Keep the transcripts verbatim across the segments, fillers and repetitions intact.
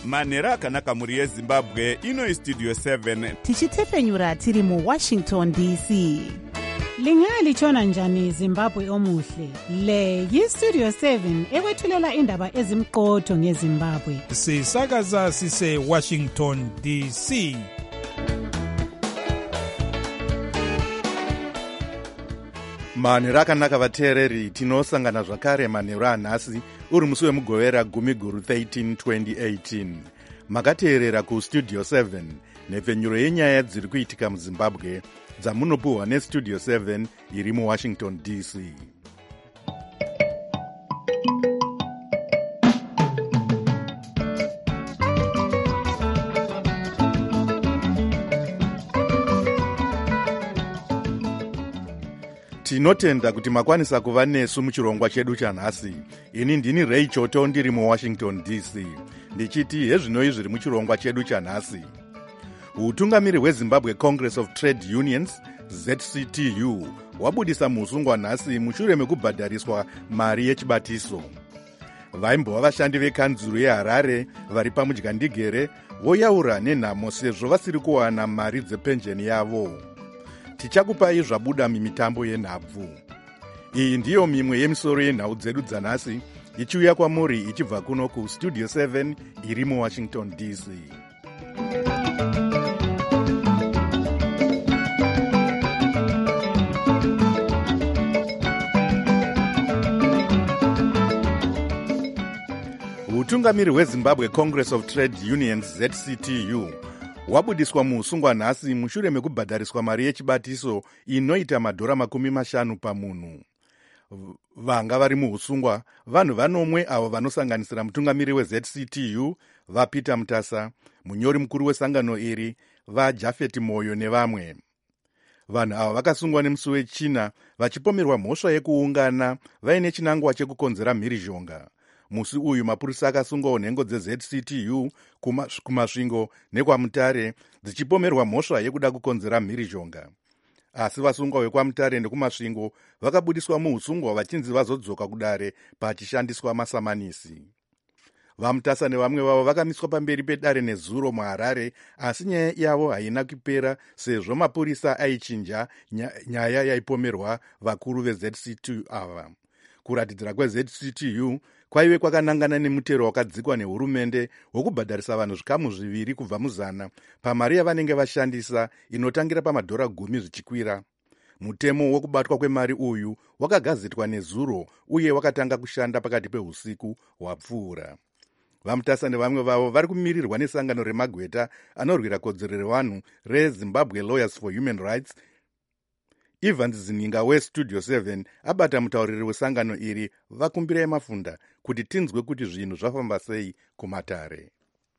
manhero akanaka mhuri yezimbabwe. Ino istudio seven tichitefenyura tiri muwashington D C. Lingalitshona njani Zimbabwe omuhle? Le yistudio seven ekwethulela indaba ezimqotho ngeZimbabwe. Sisakaza sise Washington D C. manhero akanaka vateereri, tinosangana zvakare manhero anhasi uri musi wemugovera gumi guru thirteen twenty eighteen. Makateerera kustudio seven nhepfenyuro yenyaya dziri kuitika muzimbabwe dzamunopuhwa nestudio seven iri muwashington D C. Tinotenda kuti makwanisa kuva nesu muchirongwa chedu chanhasi. Ini ndini Ray Choto ndiri muwashington D C. Ndichiti hezvinoi zviri muchirongwa chedu chanhasi. Utungamiri hweZimbabwe Congress of Trade Unions Z C T U wabudisa musungwa nhasi mushure mekubhadhariswa mari yechibatiso. Vaimbova vashandi vekanzuru yeHarare vari pamudyandigere voyaura nenhamo sezvo vasiri kuwana mari dzepenjeni yavo. Tichakupai zvabuda mimitambo yenhabvu. Iyi ndiyo mimwe yemisoro yenhau dzedu dzanhasi ichiuya kwamuri ichibva kuno kustudio seven iri muwashington D C. Utungamiri hweZimbabwe Congress of Trade Unions Z C T U wabudiswa muusungwa nhasi mushure mekubhadhariswa mari yechibatiso inoita madhora makumi mashanu pamunhu. Vanga vari muusungwa vanhu vanomwe avo vanosanganisira mutungamiri weZ C T U vaPeter Mutasa, munyori mukuru wesangano iri vaJafet Moyo nevamwe. Vanhu ava vakasungwa nemusi wechina vachipomerwa mhosva yekuungana vaine chinangwa chekukonzera mhirizhonga. Musi uyu mapurisa akasungawo nhengo dzeZ C T U kumasvingo nekwaMutare dzichipomerwa mhosva yekuda kukonzera mhirizhonga. Asi vasungwa vekwaMutare nekumasvingo vakabudiswa muusungwa vachinzi vazodzoka kudare pachishandiswa masamanisi. VaMutasa nevamwe vavo vakamiswa pamberi pedare nezuro muHarare, asi nyaya yavo haina kupera sezvo mapurisa aichinja nyaya yaipomerwa vakuru veZ C T U ava. Kuratidzira kweZ C T U kwaive kwakanangana nemutero wakadzikwa nehurumende wokubhadharisa vanhu zvikamu zviviri kubva muzana pamari yavanenge vashandisa inotangira pamadhora gumi zvichikwira. Mutemo wokubatwa kwemari uyu wakagazitwa nezuro uye wakatanga kushanda pakati peusiku hwapfuura. VaMutasa nevamwe vavo vari kumirirwa nesangano remagweta anorwira kodzero revanhu reZimbabwe Lawyers for Human Rights. Evans Zininga westudio seven abata mutauriri wesangano iri vakumbirai mafunda kuti tinzwe kuti zvinhu zvafamba sei kumatare.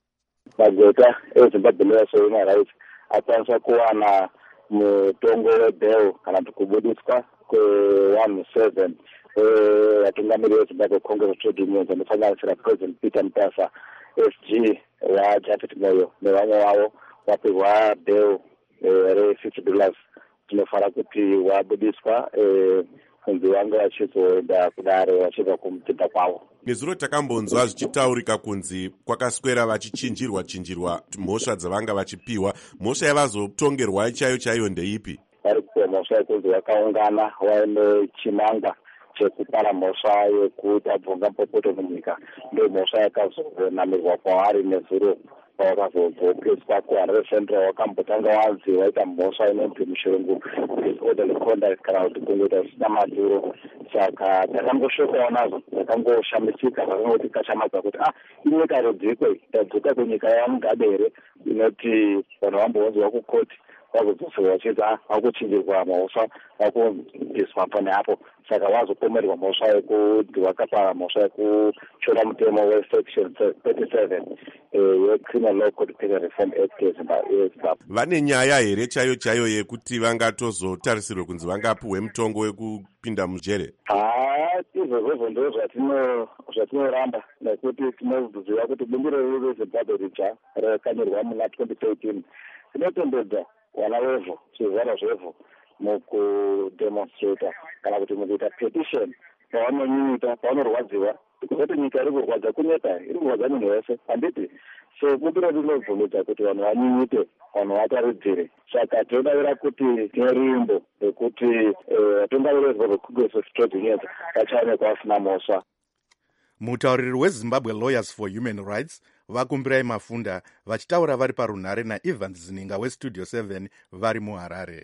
Magweta eZimbabwe Lawyers for Human Rights akwanisa kuwana mutongo webhel kana kuti kubudiswa kwe seventeen vatungamiri veZimbabwe Congress of Trade Unions anosanganisira President Peter Mutasa, S G waJafet Moyo nevamwe vavo vapihwa bhel re-fifty dollars. Tinofara kuti wabudiswa kunzi vanga vachizoenda kudare vachibva kumutinda kwavo. Nezuro takambonzwa zvichitaurika kunzi kwakaswera vachichinjirwa chinjirwa mhosva dzavanga vachipiwa. Mhosva yavazotongerwa chaiyo chaiyo ndeipi? Vari kupiwa mhosva yekunzi vakaungana vaine chinangwa chekupara mhosva yekuti abvunga popoto munyika. Ndo mhosva yakazonamirwa kwavari nezuro wakazobhokeswa kuHarare Central wakambotanga wanzi waita mhosva inonzi muchirungu disorderly conduct kana kuti kungoita zvisina madhuro. Saka takangoshokawo nazvo, takangoshamisika, takangoti kashamadza kuti ah inyika rodzikwe tadzoka kunyika yaMugabe here inoti vanhu vambonzwa kukoti vazodzoserwa vachiti ah vakuchinjirwa mhosva vakubviswa pane apo. Saka vazopomerwa mhosva yekuti vakapa mhosva yekuchora mutemo wesection thirty-seven yeCriminal Law Code Penal Reform Act yeZimbabwe. Vane nyaya here chaiyo chaiyo yekuti vangatozotarisirwe kunzi vangapuhwe mutongo wekupinda mujere? Ah, izvozvo ndo zvatinoramba nekuti tinoziva kuti bumbiro reZimbabwe ritsva rakanyorwa muna twenty thirteen rinotendedza vana vevhu zvizvarwa zvevhu mukudemonstrata kana kuti mukuita petition pavanonyunyuta pavanorwadziwa kuti nyika iri kurwadza kuneta iri kurwadza munhu wese handiti so bumbiro rinobvumidza kuti vanhu vanyinyite, vanhu vataridzire. Saka tinodavira kuti nerimbo rekuti vatungamiriri vecongress of trade unions vachaonekwa vasina mhosva. Mutauriri weZimbabwe Lawyers for Human Rights vakumbirai Mafunda vachitaura vari parunhare naEvans Zininga weStudio seven vari muHarare.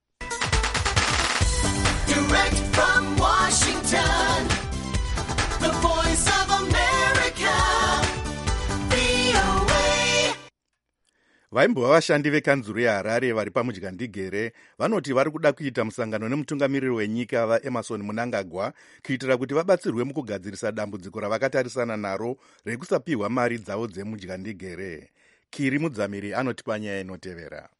Direct from Washington, the voice of America, V O A. Vaimbova vashandi vekanzuru yeHarare vari pamudyandigere vanoti vari kuda kuita musangano nemutungamiriri wenyika vaEmerson Mnangagwa kuitira kuti vabatsirwe mukugadzirisa dambudziko ravakatarisana naro rekusapiwa mari dzavo dzemudyandigere. Kiri Mudzamiri anoti panyaya inotevera.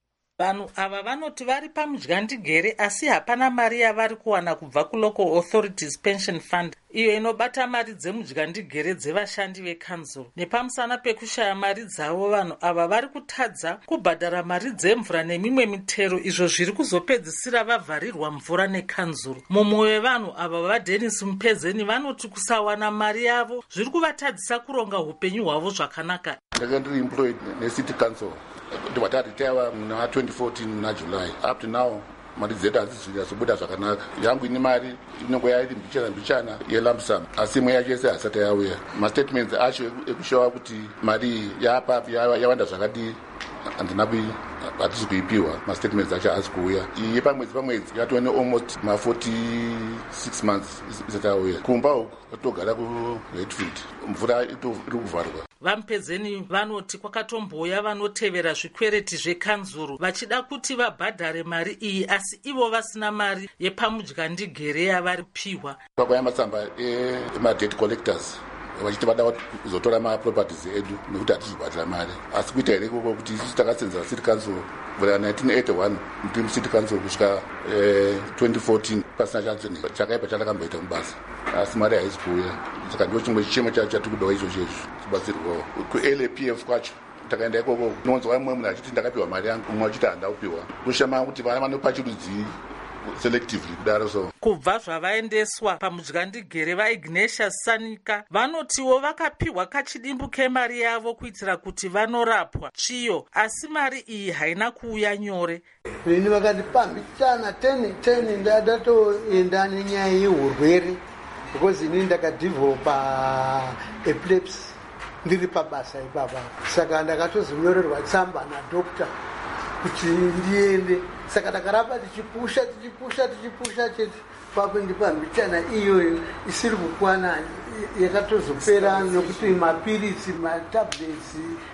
Vanhu ava vanoti vari pamudyandigere asi hapana mari yavari kuwana kubva kulocal authorities pension fund iyo inobata mari dzemudyandigere dzevashandi vekanzuru. Nepamusana pekushaya mari dzavo, vanhu ava vari kutadza kubhadhara mari dzemvura nemimwe mitero, izvo zviri kuzopedzisira vavharirwa mvura nekanzuru. Mumwe wevanhu ava vaDennis Mupezeni vanoti kusawana mari yavo zviri kuvatadzisa kuronga upenyu hwavo zvakanaka. Ndanga ndiri employed necity council ndiwataritaiwa muna twenty fourteen muna July. Up to now mari dzedu hadzizobuda zvakanaka. Yangu ine mari inongo yairi mbichana mbichana yelump sum, asi imwe yacho yese hasati yauya. Mastatements acho ekushowa kuti mari yapa yawanda zvakadii handina hatisi kuipiwa. Mastatements acho haasi kuuya. Iyi pamwedzi pamwedzi yatove ne almost ma forty-six months isati yauya. Kumba uku kwatogara kuRedfield mvura iri kuvharwa. Vampezeni vanoti kwakatomboya vanotevera zvikwereti zvekanzuru vachida kuti vabhadhare mari iyi, asi ivo vasina mari yepamudyandigere yavari kupiwa. Kwakauya matsamba ema-debt collectors vachiti vada kuzotora maproperties edu nekuti hatizobhadhara mari. Asi kuita here ikoko kuti isusu takasenzera city council kubvira nineteen eighty-one muri city council kusvika twenty fourteen pasina chanzo chakaipa chatakamboita mubasa, asi mari haisi kuuya. Saka ndicho chimwe chichemo chacho chatiri kudawo ichocho chibatsirwawo. Ku-L A P F kwacho takaenda ikoko unonzwa mumwe munhu achiti ndakapiwa mari yangu, umwe achiti handina kupiwa. Kushama kuti vana vanopa chirudzi selectively kudaro. So kubva zvavaendeswa pamudyandigere vaIgnatius Sanika vanotiwo vakapiwa kachidimbu kemari yavo kuitira kuti vanorapwa tsviyo, asi mari iyi haina kuuya nyore. Ini vakandipambidzana ten ten ndatoenda nenyaya yeurwere because ini ndakadhivhopa epilepsy ndiri pabasa ipapa. Saka ndakatozonyorerwa tsamba nadokta kuti ndiende. Saka takaramba tichipusha tichipusha tichipusha chete papo ndipambichana iyoyo isiri kukwana yakatozopera nokuti mapirisi matablets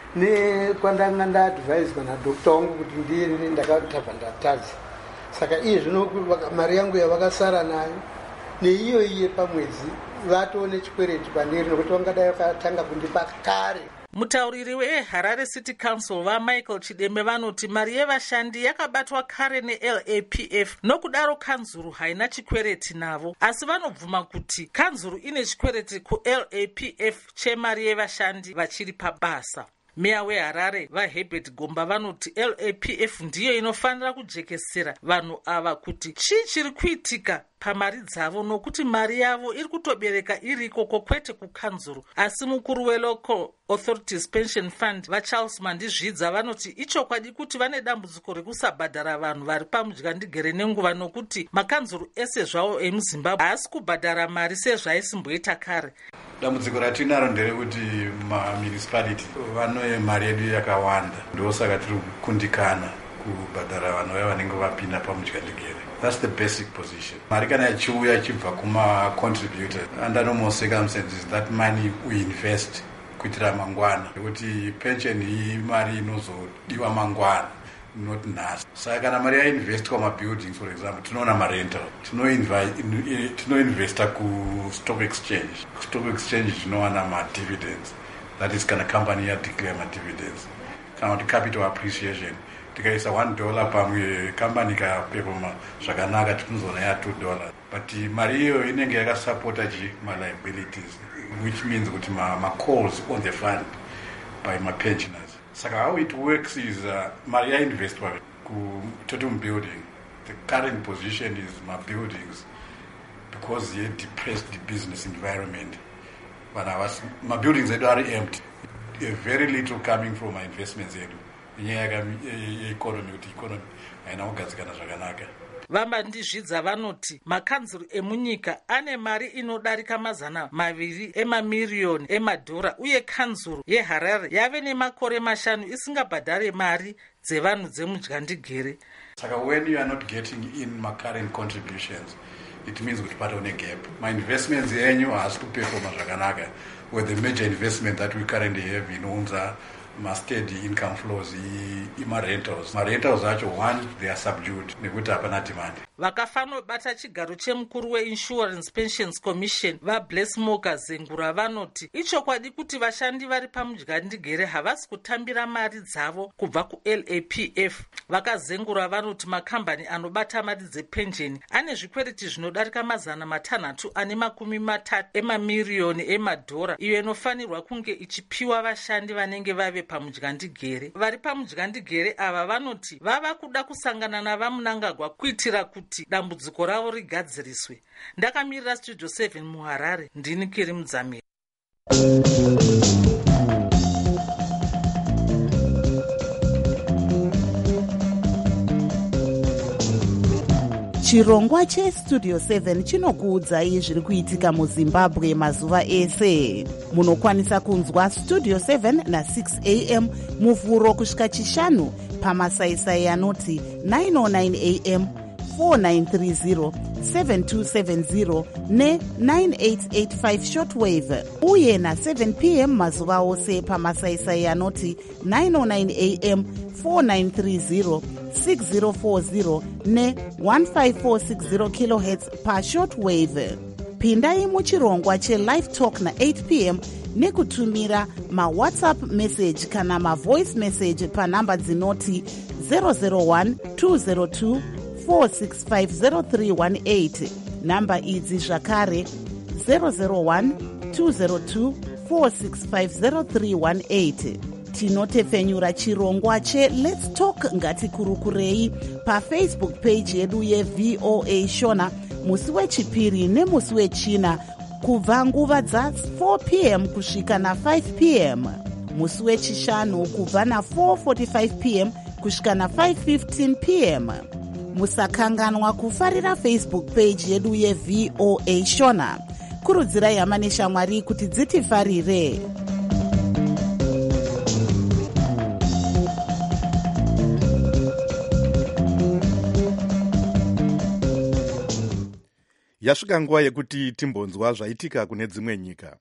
nekwandanga ndaadviswa nadokta wangu kuti ndiende ndakatabva ndatadza. Saka iye zvino mari yangu yavakasara nayo neiyo iye pamwedzi vatoone chikwereti pandiri nokuti vangadai vakatanga kundipa kare. Mutauriri weHarare City Council vaMichael Chideme vanoti mari yevashandi yakabatwa kare neL A P F, nokudaro kanzuru haina chikwereti navo, asi vanobvuma kuti kanzuru ine chikwereti kuL A P F chemari yevashandi vachiri pabasa. Meya weHarare vaHerbert Gomba vanoti L A P F ndiyo inofanira kujekesera vanhu ava kuti chii chiri kuitika pamari dzavo, nokuti mari yavo iri kutobereka iriko kwete kukanzuru. Asi mukuru welocal authorities pension fund vaCharles Mandizvidza vanoti ichokwadi kuti vane dambudziko rekusabhadhara vanhu vari pamudyandigere nenguva, nokuti makanzuru ese zvawo emuZimbabwe haasi kubhadhara mari sezvaisimboita kare. Dambudziko ratinaro nderekuti mamunicipality vane mari yedu yakawanda, ndosaka tiri kukundikana kubhadhara vanhu vaya vanenge vapinda pamudyandigere. That's the basic position. Mari kana ichiuya ichibva kuma-contributor, under normal circumstances that money we invest kuitira mangwana, nekuti pension iyi mari inozodiwa mangwana not nhasi. Saka kana mari yainvestwa mabuildings, for example, tinoona marental, tinoinvesta ku-stock exchange. Stock exchange tinowana ma-dividends, that is kana company yadeclare ma-dividends. Kana kuti capital appreciation, tikaisa one dollar pamwe company kaperforma zvakanaka tinozoona ya two dollars, but mari iyo inenge yakasupporta chi ma-liabilities, which means kuti ma-calls on the fund by ma-pensioners. Saka how it works is uh, mari yainvestwa ku totem building. The current position is my buildings because ye depressed the business environment. But our my buildings are empty. uh, very little coming from my investments yedu inyaya yeeconomy kuti economy haina kugadzikana zvakanaka. vambandizvidza vanoti makanzuru emunyika ane mari inodarika mazana maviri emamiriyoni emadhora uye kanzuru yeharare yave nemakore mashanu isingabhadhare mari dzevanhu dzemudyandigere. Saka when you are not getting in my current contributions, it means kuti patone gap. My investments enyu has to perform zvakanaka with the major investment that we currently have in Unza, my steady income flows, my rentals. My rentals actually, one, they are subdued. Nekuti hapana demand. vakafanobata chigaro chemukuru weinsurance pensions commission vabless moka zengura vanoti ichokwadi kuti vashandi vari pamudyandigere havasi kutambira mari dzavo kubva kuL A P F. vakazengura vanoti makambani anobata mari dzepensheni ane zvikwereti zvinodarika mazana matanhatu ane makumi matatu emamiriyoni emadhora iyo inofanirwa kunge ichipiwa vashandi vanenge vave pamudyandigere. vari pamudyandigere ava vanoti vava kuda kusangana navamunangagwa kuitira kuti dambudziko ravo rigadziriswe. ndakamirira studio seven muharare, ndini Kiri Mudzamiri. chirongwa chestudio seven chinokuudzai zviri kuitika muzimbabwe mazuva ese. munokwanisa kunzwa studio seven na six a m muvhuro kusvika chishanu pamasaisai anoti nine oh nine a m four nine three zero seven two seven zero ne nine eight eight five shortwave uye na seven p m mazuva ose pamasaisai anoti nine oh nine a m four nine three zero six zero four zero ne one five four six zero kilohertz pashortwave. pindai muchirongwa chelive talk na eight p m nekutumira mawhatsapp message kana mavoice message panhamba dzinoti zero zero one two zero two four six five zero three one eight. namba idzi zvakare zero zero one two zero two four six five zero three one eight. tinotefenyura chirongwa cheLet's Talk ngatikurukurei pafacebook page yedu yeV O A Shona musi wechipiri nemusi wechina kubva nguva dza four p m kusvika na five p m. musi wechishanu kubva na four forty-five p m kusvika na five fifteen p m. musakanganwa kufarira Facebook page yedu yeV O A Shona. kurudzirai hama neshamwari kuti dzitifarire. yasvika nguva yekuti timbonzwa zvaitika kune dzimwe nyika.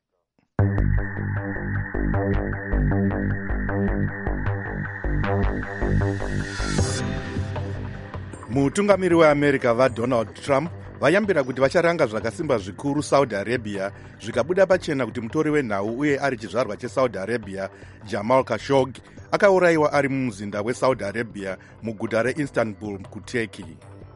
mutungamiri weamerica vaDonald Trump vayambira kuti vacharanga zvakasimba zvikuru Saudi Arabia zvikabuda pachena kuti mutori wenhau uye ari chizvarwa cheSaudi Arabia Jamal Khashoggi akaurayiwa ari mumuzinda weSaudi Arabia muguta reIstanbul kuTurkey.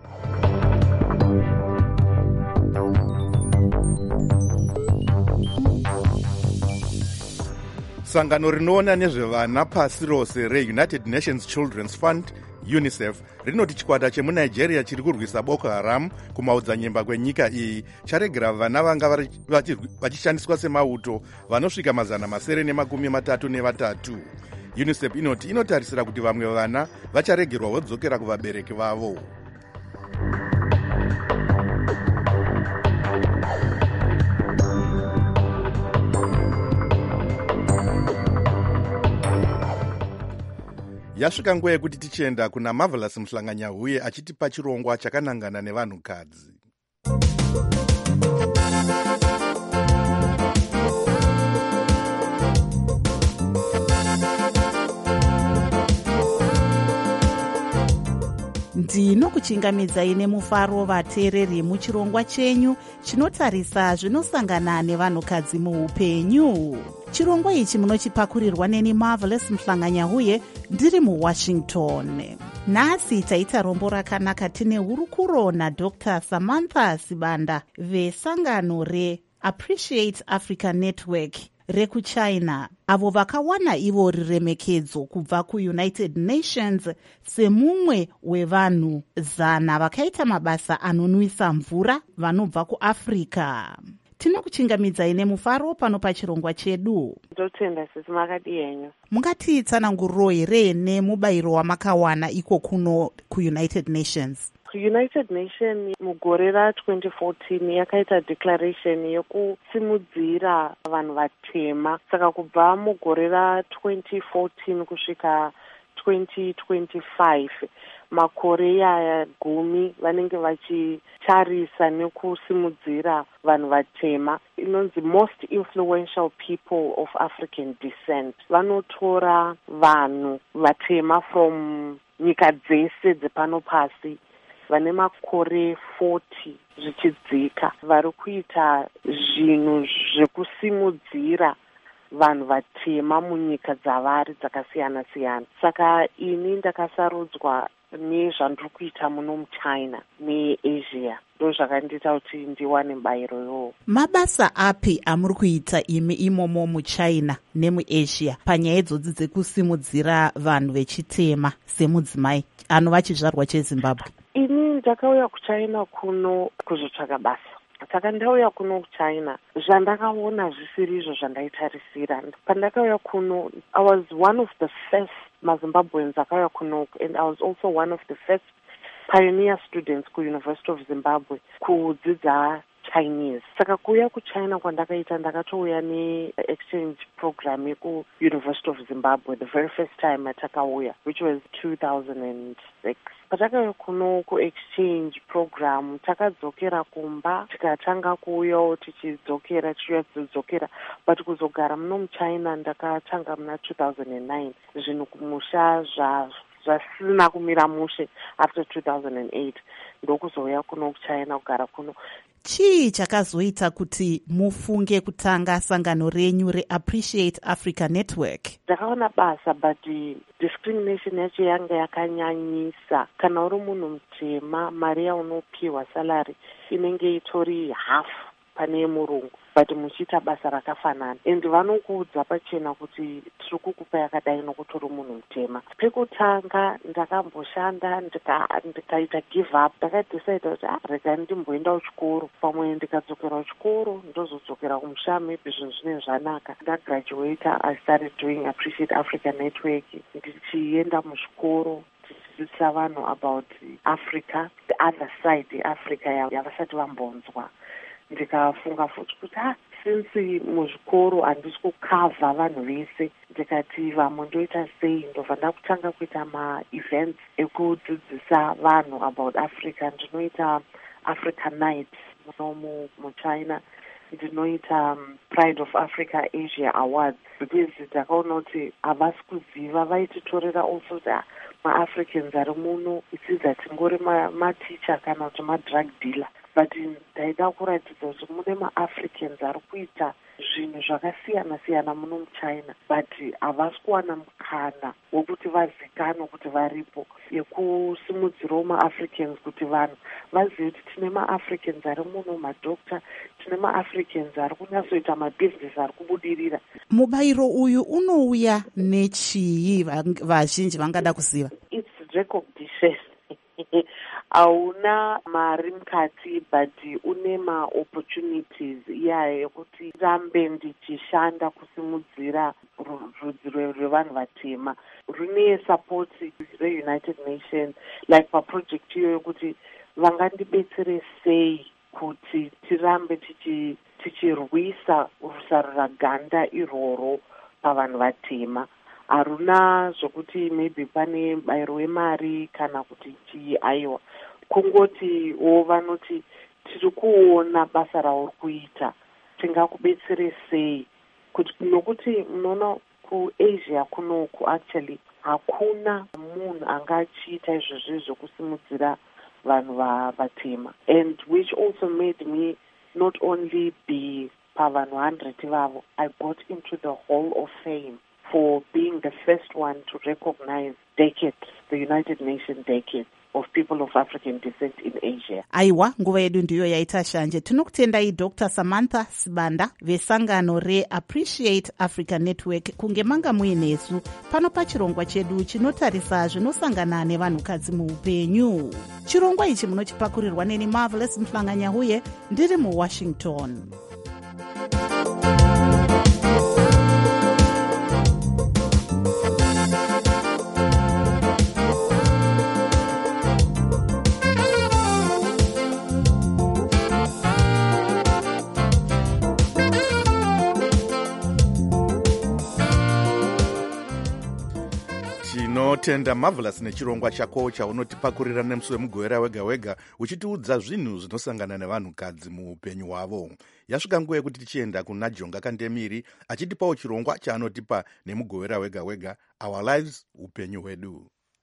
sangano rinoona nezvevana pasi rose reUnited Nations Children's Fund UNICEF rinoti chikwata chemunigeria chiri kurwisa Boko Haram kumaodzanyemba kwenyika iyi charegera vana vanga vachishandiswa semauto vanosvika mazana masere nemakumi matatu nevatatu. UNICEF inoti inotarisira kuti vamwe vana vacharegerwa vodzokera kuvabereki vavo. yasvika nguva yekuti tichienda kuna Marvelous Muhlanganyahuye achitipa chirongwa chakanangana nevanhukadzi. ndinokuchingamidzai nemufaro vateereri muchirongwa chenyu chinotarisa zvinosangana nevanhukadzi muupenyu. chirongwa ichi munochipakurirwa neni Marvelous Muhlanganyahuye ndiri muWashington. nhasi taita rombo rakanaka tine hurukuro naDr Samantha Sibanda vesangano reAppreciate Africa Network rekuchina avo vakawana ivo riremekedzo kubva kuUnited Nations semumwe wevanhu zana vakaita mabasa anonwisa mvura vanobva kuAfrica. tinokuchingamidzai nemufaro pano pachirongwa chedu. Ndotenda sisi makadi yenyu. Mungatitsananguriro here nemubayiro wamakawana iko kuno kuUnited Nations? United Nations mugore ra twenty fourteen yakaita declaration yekusimudzira vanhu vatema. Saka kubva mugore ra twenty fourteen kusvika twenty twenty-five makore aya gumi vanenge vachitarisa nekusimudzira vanhu vatema. Inonzi most influential people of African descent. Vanotora vanhu vatema from nyika dzese dzepano pasi vane makore forty zvichidzika vari kuita zvinhu zvekusimudzira vanhu vatema munyika dzavari dzakasiyana siyana. Saka ini ndakasarudzwa nezvandiri kuita muno muchina neAsia. Ndo zvakandiita kuti ndiwane mubayiro iwowo. Mabasa api amuri kuita imi imomo muchina nemuAsia panyaya idzodzi dzekusimudzira vanhu vechitema semudzimai anova chizvarwa cheZimbabwe? Ini ndakauya kuchina kuno kuzotsvaka basa. Saka ndauya kuno kuchina zvandakaona zvisiri izvo zvandaitarisira. Pandakauya kuno, I was one of the first maZimbabweans akauya kuno, and I was also one of the first pioneer students ku University of Zimbabwe kudzidza Chinese. Saka kuya kuchina kwandakaita ndakatouya ne-exchange program yeku University of Zimbabwe the very first time atakauya, which was two thousand six. Patakauya kuno ku-exchange program takadzokera kumba tikatanga kuuyawo tichidzokera tichiuya tichidzokera, but kuzogara muno muchina ndakatanga muna two thousand nine. Zvinhu kumusha zva zvasina kumira mushe after two thousand eight ndokuzouya kuno kuchina kugara kuno. Chii chakazoita kuti mufunge kutanga sangano renyu reAppreciate Africa Network? Ndakaona basa, but discrimination yacho yanga yakanyanyisa. Kana uri munhu mutema, mari yaunopiwa salary inenge itori half pane murungu, but muchiita basa rakafanana. And vanokuudza pachena kuti tiri kukupa yakadai nokuti uri munhu mutema. Pekutanga ndakamboshanda ndikaita give up. Ndakadecide kuti ah, rega ndimboenda kuchikoro. Pamwe ndikadzokera kuchikoro ndozodzokera kumusha, maybe zvinhu zvinenge zvanaka. Ndagraduata, I started doing Appreciate Africa Network. Ndichienda muzvikoro tichidzidzisa vanhu about Africa, the other side Africa yavasati vambonzwa. Ndikafunga futhi kuti ah, since muzvikoro handisi kukavha vanhu vese, ndikati vamwe ndoita sei, ndobva ndakutanga kuita ma-events ekudzidzisa vanhu about Africa. Ndinoita Africa Night muno muchina, ndinoita um, Pride of Africa Asia Awards, because ndakaona kuti havasi kuziva, vaititorera also kuti ma-Africans ari muno isidza tingori maticha kana kuti ma-drug dealer, but ndaida kuratidza kuti mune ma-Africans ari kuita zvinhu zvakasiyana siyana muno muchina, but havasi kuwana mukana wokuti vazikanwe kuti varipo, yekusimudzirawo ma-Africans kuti vanhu vazive kuti tine ma-Africans ari muno, madokta, tine ma-Africans ari kunyatsoita mabhizinesi ari kubudirira. Mubayiro uyu unouya nechii vazhinji vangada kuziva? It's recognition. Hauna mari mukati, but une ma-opportunities iyayo yekuti rambe ndichishanda kusimudzira rudzi rwevanhu vatema. Rune support reUnited Nations, like paproject iyo yokuti vangandibetsere sei kuti tirambe tichirwisa rusaruraganda iroro pavanhu vatema. Haruna zvokuti maybe pane bayiro wemari kana kuti chii, aiwa. Kungoti wo vanoti tiri kuona basa rauri kuita, tingakubetsere sei, kuti nokuti munoona kuAsia kunoku actually hakuna munhu angachiita izvozvo zvokusimudzira vanhu vatema, and which also made me not only be pavanhu one hundred vavo, I got into the Hall of Fame for being the first one to recognize decades, the United Nations decade of people of African descent in Asia. Aiwa, nguva yedu ndiyo yaita shanje. Tinokutendai Doctor Samantha Sibanda vesangano reAppreciate Africa Network kunge manga muinesu pano pachirongwa chedu chinotarisa zvinosangana nevanhukadzi muupenyu. Chirongwa ichi munochipakurirwa neni Marvelous Mhlanganya huye ndiri muWashington. tinotenda Marvelous nechirongwa chako chaunotipakurira nemusi wemugowera wega wega uchitiudza zvinhu zvinosangana nevanhukadzi muupenyu hwavo. Yasvika nguva yekuti tichienda kuna Jonga Kandemiri achitipawo chirongwa chaanotipa nemugowera wega wega, Our Lives, upenyu hwedu.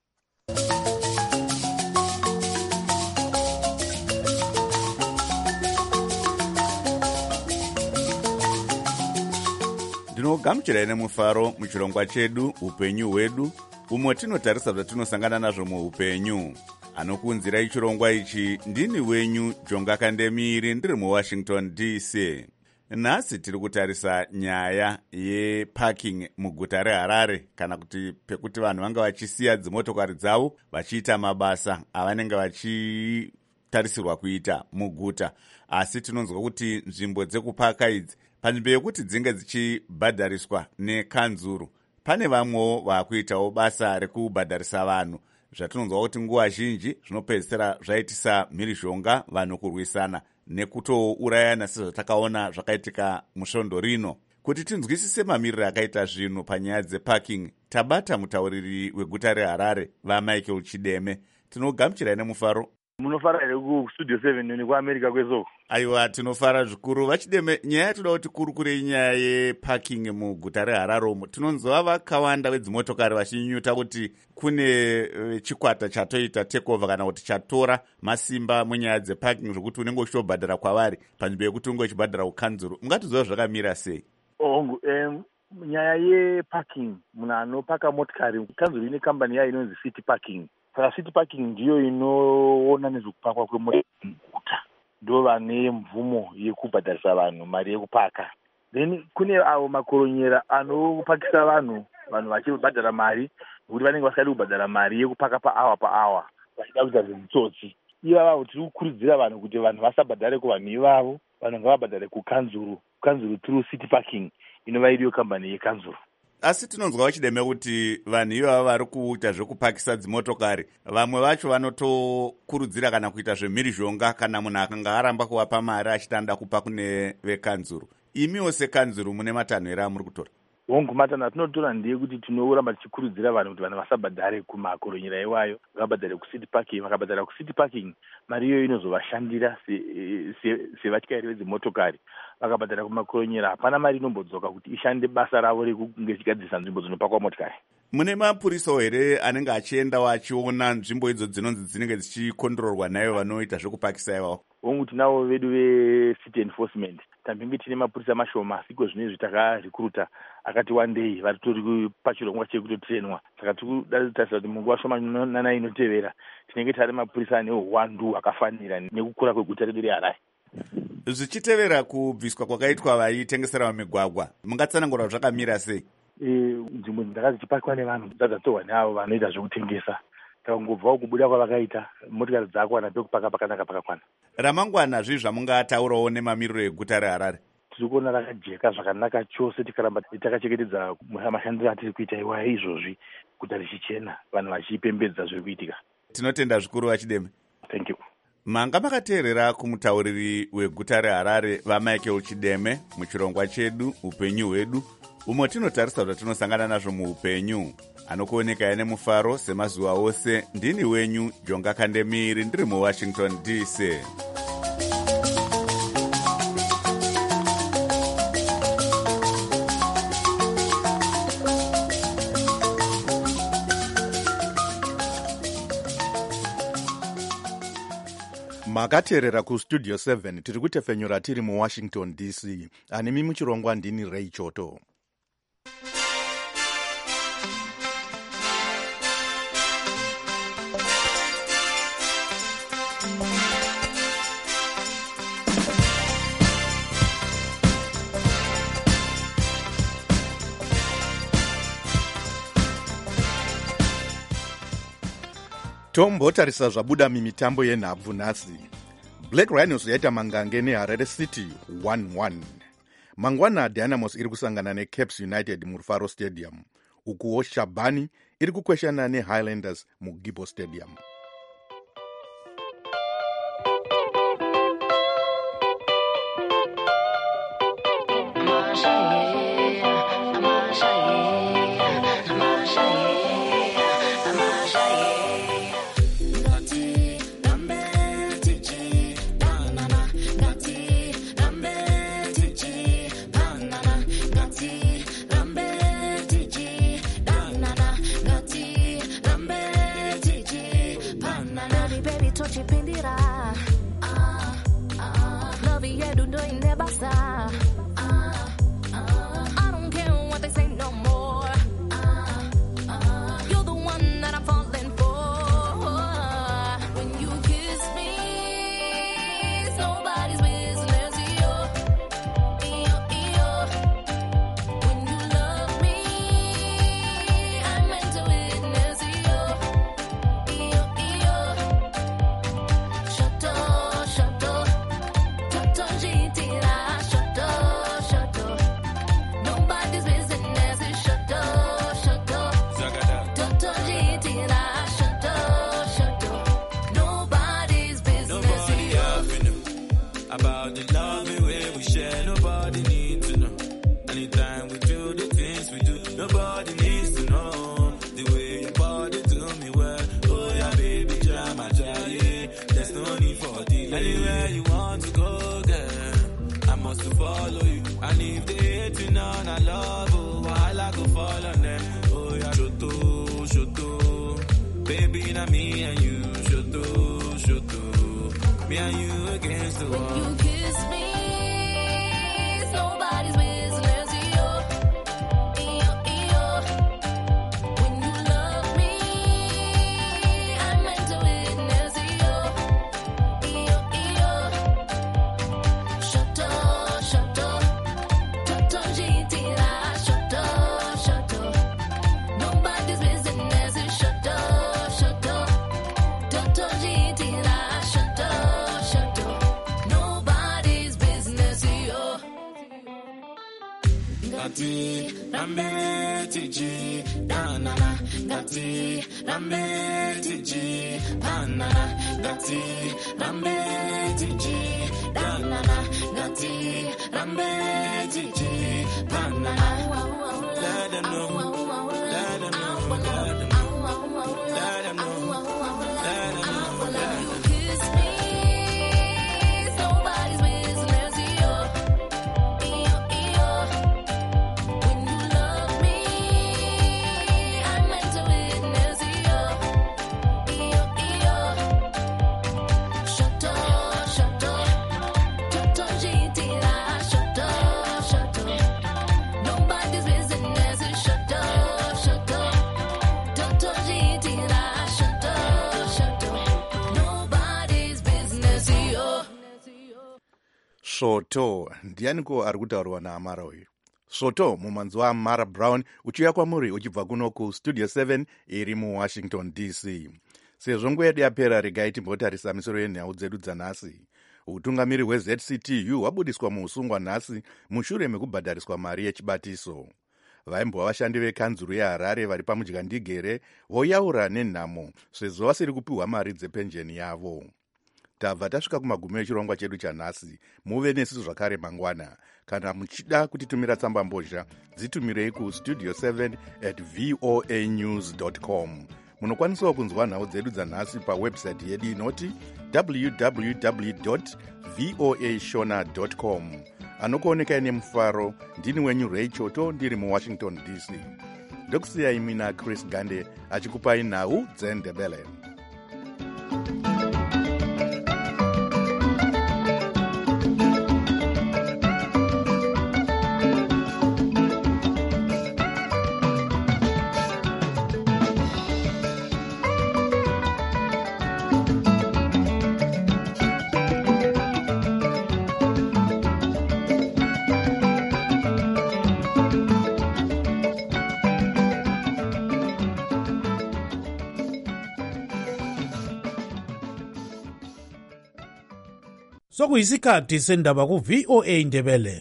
Ndinogamuchirai nemufaro muchirongwa chedu upenyu hwedu, umwe tinotarisa zvatinosangana nazvo muupenyu. Anokuunzirai chirongwa ichi ndini wenyu Jonga Kandemiri, ndiri muWashington D C. Nhasi tiri kutarisa nyaya yeparking muguta reHarare, kana kuti pekuti vanhu vanga vachisiya dzimotokari dzavo vachiita mabasa avanenge vachitarisirwa kuita muguta. Asi tinonzwa kuti nzvimbo dzekupaka idzi, panzvimbo yekuti dzinge dzichibhadhariswa nekanzuru, pane vamwewo vakuitawo basa rekubhadharisa vanhu. Zvatinonzwa kuti nguva zhinji zvinopedzisira zvaitisa mhirizhonga vanhu kurwisana nekutourayana sezvatakaona zvakaitika musvondo rino. Kuti tinzwisise mamiriro akaita zvinhu panyaya dzeparking, tabata mutauriri weguta reHarare vaMichael Chideme. Tinogamuchirai nemufaro. Munofara here kustudio seven noni kuAmerica kwezoko? Aiwa, tinofara zvikuru. Vachideme, nyaya toda kuti kurukurei nyaya yeparking muguta reHarare umo. Tinonzwa vakawanda vedzimotokari vachinyuta kuti kune uh, chikwata chatoita takeover kana kuti chatora masimba munyaya dzeparking zvokuti unenge uchitobhadhara kwavari panzvimbo yekuti unge uchibhadhara kukanzuru. Mungatiziva zvakamira sei? Ongu, um, nyaya yeparking, munhu anopaka motikari, kanzuru ine kambani yayo inonzi City Parking. Saka City Parking ndiyo inoona nezvekupakwa kwemotokari muguta. Ndo vane mvumo yekubhadharisa vanhu mari yekupaka. Then kune avo makoronyera anopakisa vanhu, vanhu vachibhadhara mari, kuti vanenge vasingadi kubhadhara mari yekupaka paawa paawa, vachida kuita zvemitsotsi. Ivavo tiri kukurudzira vanhu kuti vanhu vasabhadhare kuvanhu ivavo, vanhu ngavabhadhare kukanzuru, kukanzuru through City Parking inova iriyo kambani yekanzuru. Asi tinonzwa vachideme kuti vanhu ivava vari kuita zvekupakisa dzimotokari, vamwe vacho vanotokurudzira kana kuita zvemhirizhonga kana munhu akanga aramba kuvapa mari achitanda kupa kune vekanzuru. Imiwo sekanzuru mune matanho here amuri kutora? Hongu, matanho atinotora ndeyekuti tinoramba tichikurudzira vanhu kuti vanhu vasabhadhare kumakoronyera iwayo, vabhadhare kuCity Parking. Vakabhadhara kuCity Parking, mari iyoyo inozovashandira sevatyairi vedzimotokari. Vakabhadhara kumakoronyera, hapana mari inombodzoka kuti ishande basa ravo rekunge ichigadzirisa nzvimbo dzinopakwa motikari. Mune mapurisawo here anenge achiendawo achiona nzvimbo idzo dzinonzi dzinenge dzichikondororwa nayo vanoita zvekupakisa ivavo? Hongu, tinavo vedu veCity Enforcement. Tambinge tine mapurisa mashoma, siko zvinezvi takarikuruta akati wandei varitori pachirongwa chekutotrenwa. Saka tikudatarisa kuti munguva shoma inotevera tinenge tari mapurisa ane uwandu akafanira nekukura kwekuta redu reHarare. Zvichitevera kubviswa kwakaitwa vaitengesera mumigwagwa, mungatsanangura zvakamira sei? Nzvimbo dzanga dzichipakwa nevanhu dzadzatorwa neavo vanoita zvekutengesa. Takangobvawo kubuda kwavakaita, motikari dzakwana pekupaka pakanaka pakakwana. Ramangwana zvii zvamungataurawo nemamiriro eguta reHarare? Tiri kuona rakajeka zvakanaka chose, tikaramba takachengetedza mashandiro atiri kuita iwayo izvozvi, guta richichena, vanhu vachipembedza zviri kuitika. Tinotenda zvikuru vachideme. Thank you. Manga makateerera kumutauriri weguta reHarare vaMichael Chideme muchirongwa chedu upenyu hwedu, umwe tinotarisa zvatinosangana nazvo muupenyu. Anokuoneka nemufaro semazuva ose, ndini wenyu Jonga Kandemiri, ndiri muWashington D C. Makateerera kustudio seven, tiri kutefenyura tiri muWashington D C. Animi muchirongwa ndini Ray Choto. Tombotarisa zvabuda mimitambo yenhabvu nhasi. Black Rhinos yaita mangange neHarare City one one. Mangwana Dynamos iri kusangana neCaps United muRufaro Stadium. Ukuwo Shabani iri kukweshana neHighlanders muGibo Stadium. I'm madundo inebasa. I don't care what they say no more. You're the one that I'm falling for. When you kiss me, it's nobody's business. Yo, yo, yo. When you love me, I'm meant to witness. Yo, yo, yo. Shut up, shut up. Shut up, jitira. Shut up, shut up. Nobody's business. Shut up, shut up. Shut up, jitira. Shut up, shut up. Nobody's business. Nobody up in them. About the love and way we share, nobody needs to know. Anytime we do the things we do, nobody needs to know. The way your body do me well, oh yeah, baby, jama jaye. There's no need for delay. Anywhere you want to go, girl, I must follow you. And if they hating on our love, oh, I'll go fall on them. Oh yeah, shoto, shoto, baby, na me and you, shoto, shoto, me and you against the wall. You kiss me, it's nobody's business. Yo, yo, yo. When you love me, I'm meant to witness. Yo, yo, yo. Shut up, shut up. Shut up, jitira. Shut up, shut up. Nobody's business. Shut up, shut up. Shut up, jitira. Shut up, shut up. Nobody's business. Yo. Gati, rambe, tiji, danana. Gati, rambe, tiji, danana. Gati, rambe, tiji, danana. Gati, rambe, tiji, danana. Let them know, let them know, let them know, let them know, let them know, let them know. Kiss me, it's nobody's business. Yo, yo, yo. When you love me, I'm meant to witness. Yo, yo, yo. Shut up, shut up. Shut up, jitira. Shut up, shut up. Nobody's business. Shut up, shut up. Shut up, jitira. Shut up, shut up. Nobody's business. Yo. svoto ndianiko ari kutaurwa naamara uyu svoto mumanzi waamara brown uchiuya kwamuri uchibva kuno kustudio seven iri muwashington D C. sezvo nguva yedu yapera regai timbotarisa misoro yenhau dzedu dzanhasi. utungamiri hwe-Z C T U hwabudiswa muusungwa nhasi mushure mekubhadhariswa mari yechibatiso. vaimbova vashandi vekanzuru yeharare vari pamudyandigere voyaura nenhamo sezvo vasiri kupiwa mari dzepenjeni yavo. tabva tasvika kumagumo echirongwa chedu chanhasi. muve nesu zvakare mangwana. kana muchida kutitumira tsamba mbozha dzitumirei kustudio seven at voa news dot com. munokwanisawo kunzwa nhau dzedu dzanhasi pawebsite yedu inoti w w w dot voa shona dot com. anokuonekai nemufaro ndini wenyu Ray Choto ndiri muwashington D C. ndokusiyai mina Chris Gande achikupai nhau dzendebele. sokuyisikhathi sendaba ku-V O A Ndebele.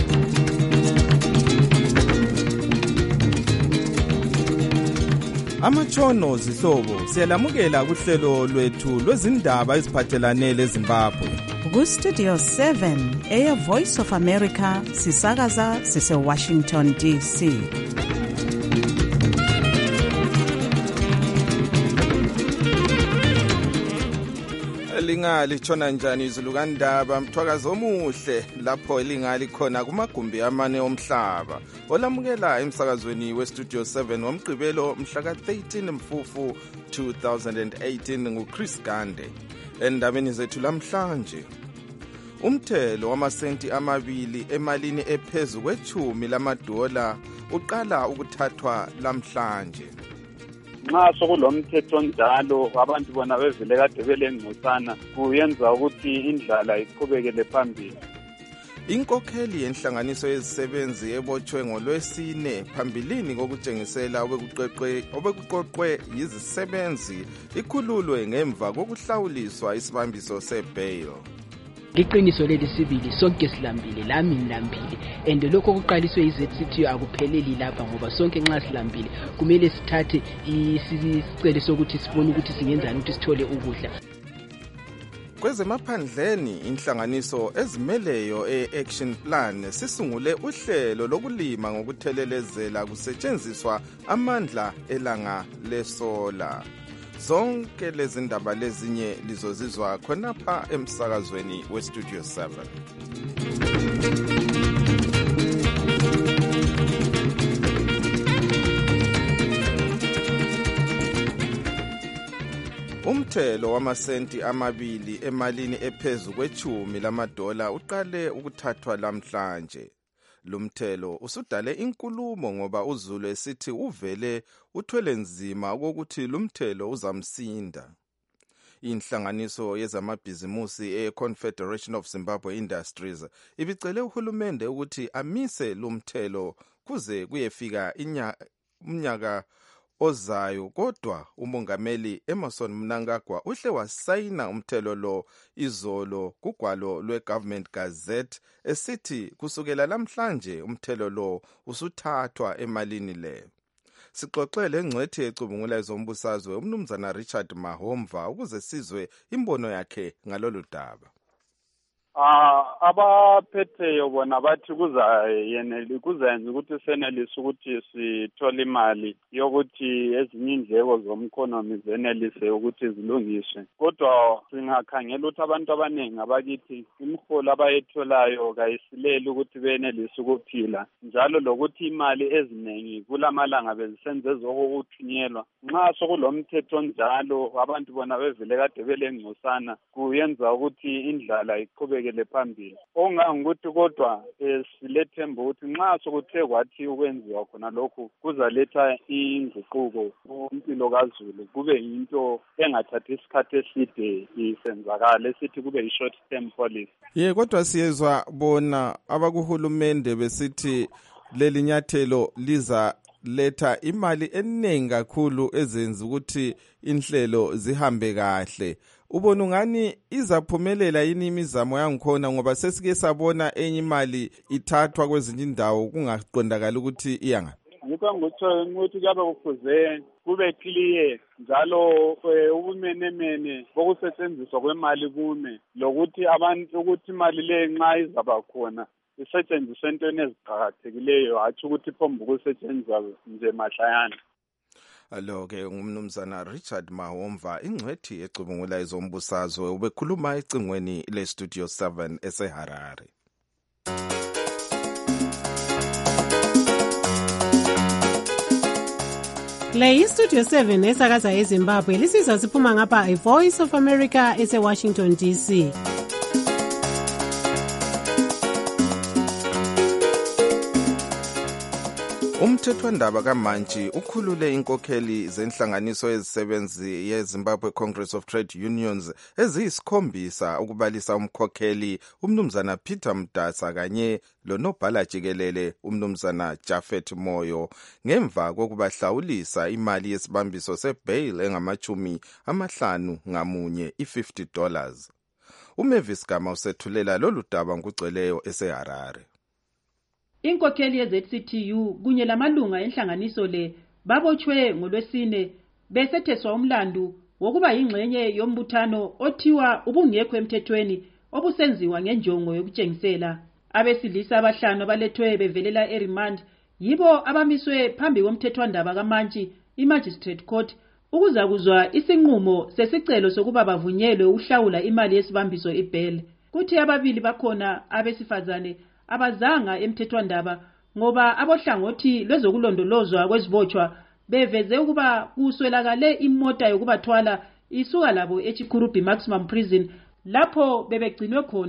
Amatshono zihlobo siyalamukela kuhlelo lwethu lwezindaba eziphathelane leZimbabwe. Ku-Studio seven, Air Voice of America, sisakaza sise-Washington D C. Lingali tshona njani izulu kandaba mthwakazi omuhle lapho lingali khona kumagumbi amane omhlaba olamukela emsakazweni we-Studio seven womgqibelo mhla ka-thirteen Mfufu two thousand eighteen nguChris Gande. Endabeni zethu lamhlanje umthelo wamasenti amabili emalini ephezu kwechumi lamadola uqala ukuthathwa lamhlanje. Nxa sokulomthetho njalo abantu bona bevele kade belengcosana kuyenza ukuthi indlala iqhubekele phambili. Inkokheli yenhlanganiso yezisebenzi ebotshwe ngolwesine phambilini kokutshengisela obekuqoqwe yizisebenzi ikhululwe ngemva kokuhlawuliswa isibambiso sebail. Iqiniso leli sibili sonke silambile lami ngilambile and lokho kuqaliswe yi-Z C T U akupheleli lapha ngoba sonke nxa silambile kumele sithathe isicelo sokuthi sibone ukuthi singenzani ukuthi sithole ukudla. Kwezemaphandleni inhlanganiso ezimeleyo e-Action Plan sisungule uhlelo lokulima ngokuthelelezela kusetshenziswa amandla elanga lesola. Zonke lezi ndaba lezinye lizozizwa khonapha emsakazweni weStudio seven. Umthelo wamasenti amabili emalini ephezu kwechumi lamadola uqale ukuthathwa lamhlanje. Lumthelo usudale inkulumo ngoba uZulu esithi uvele uthwele nzima ukuthi lumthelo uzamsinda. Inhlanganiso yezamabhizimusi e-Confederation of Zimbabwe Industries ibicele uhulumende ukuthi amise lumthelo kuze kuyefika umnyaka ozayo, kodwa umongameli Emmerson Mnangagwa uhle wasayina umthelo lo izolo kugwalo lwe-Government Gazette esithi kusukela lamhlanje umthelo lo usuthathwa emalini le. Sixoxele ngcwethi ecubungula ezombusazwe umnumzana Richard Mahomva ukuze sizwe imbono yakhe ngalolu daba. Ah, abaphetheyo bona bathi kuzayenele kuzenza ukuthi senelise ukuthi sithole imali yokuthi ezinye indleko zomkhonomi zenelise ukuthi zilungiswe. Kodwa singakhangela ukuthi abantu abaningi abakithi imiholo abayetholayo kayisileli ukuthi benelise ukuphila, njalo lokuthi imali eziningi kulamalanga bezisenze zokuthunyelwa. Nxa sokulomthetho njalo abantu bona bevele kade belengcosana kuyenza ukuthi indlala iqhubeke phambili. Ongangukuthi kodwa silethemba ukuthi nxa sokuthe kwathi ukwenziwa khona lokhu kuzaletha inguquko kumpilo kaZulu, kube yinto engathathi isikhathi eside isenzakala esithi kube yi-short term policy. Ye kodwa siyezwa bona abakuhulumende besithi leli nyathelo liza letha imali eningi kakhulu ezenza ukuthi inhlelo zihambe kahle. Ubona ungani izaphumelela yini imizamo yangikhona ngoba sesike sabona enye imali ithathwa kwezinye indawo kungaqondakala ukuthi iyanga. Ngikho ngutho ukuthi kabe kufuze kube clear njalo ubumenemene bokusetshenziswa kwemali kume lokuthi abantu ukuthi imali le nxa izaba khona isetshenziswe entweni eziqakathekileyo hatshi ukuthi phombe ukusetshenziswa nje mahlayana. Alo-ke ngumnumzana Richard Mahomva ingcwethi ecubungula ezombusazwe ubekhuluma ecingweni le-Studio seven eseHarare. Le yi-Studio seven esakaza eZimbabwe lisizwa siphuma ngapha i-Voice of America ese-Washington D C. Umthethwandaba kaMantshi ukhulule inkokheli zenhlanganiso ezisebenzi yeZimbabwe Congress of Trade Unions eziyisikhombisa ukubalisa umkhokheli umnumzana Peter Mdasa kanye lonobhala jikelele umnumzana Japhet Moyo ngemva kokubahlawulisa imali yesibambiso sebail engamachumi amahlanu ngamunye i-fifty dollars. uMavis Gama usethulela lolu daba ngugcweleyo eseHarare. Inkokheli ye-Z C T U kunye lamalunga enhlanganiso le babotshwe ngolwesine besetheswa umlandu wokuba yingxenye yombuthano othiwa ubungekho emthethweni obusenziwa ngenjongo yokutshengisela. Abesilisa abahlanu abalethwe bevelela eRemand yibo abamiswe phambi komthethwandaba kaMantshi i-Magistrate Court ukuzakuzwa isinqumo sesicelo sokuba bavunyelwe ukuhlawula imali yesibambiso ibail. Kuthi ababili bakhona abesifazane abazanga emthethwandaba ngoba abohlangothi lwezokulondolozwa kwezibotshwa beveze ukuba kuswelakale imota yokubathwala isuka labo eChikurubi Maximum Prison lapho bebegcinwe khona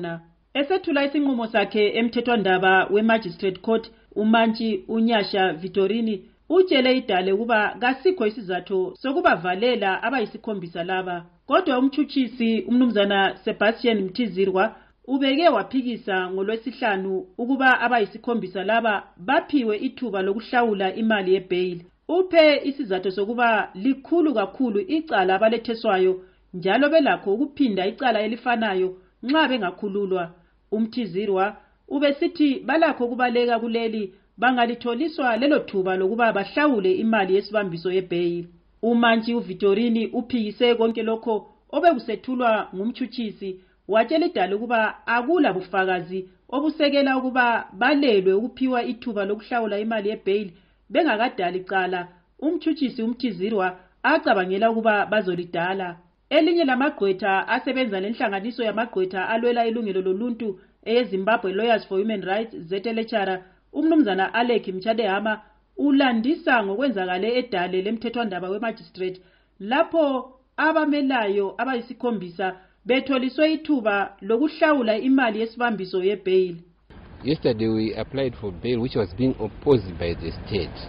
Esethula isinqumo sakhe emthethwandaba we-Magistrate Court, uMantshi uNyasha Vitorini utshele idale ukuba kasikho isizathu sokubavalela abayisikhombisa laba. Kodwa umtshutshisi umnumzana Sebastian Mthizirwa ubeke waphikisa ngolwesihlanu ukuba abayisikhombisa laba baphiwe ithuba lokuhlawula imali yebail. Uphe isizathu sokuba likhulu kakhulu icala abaletheswayo njalo belakho ukuphinda icala elifanayo nxa bengakhululwa. Umthizirwa ubesithi balakho ukubaleka kuleli bangalitholiswa lelo thuba lokuba bahlawule imali yesibambiso yebail. uMantshi uVitorini uphikise konke lokho obekusethulwa ngumtshutshisi, watshela idala ukuba akula bufakazi obusekela ukuba balelwe ukuphiwa ithuba lokuhlawula imali yebail bengakadali icala. Umtshutshisi uMthizirwa acabangela ukuba bazolidala. Elinye lamagqwetha asebenza lenhlanganiso yamagqwetha alwela ilungelo loluntu eyeZimbabwe Lawyers for Human Rights Z L H R, umnumzana Alec Mchadehama ulandisa ngokwenzakale edale lemthethwandaba we-Magistrate lapho abamelayo abayisikhombisa betholiswe ithuba lokuhlawula imali yesibambiso yebail. Yesterday we applied for bail which was being opposed by the state.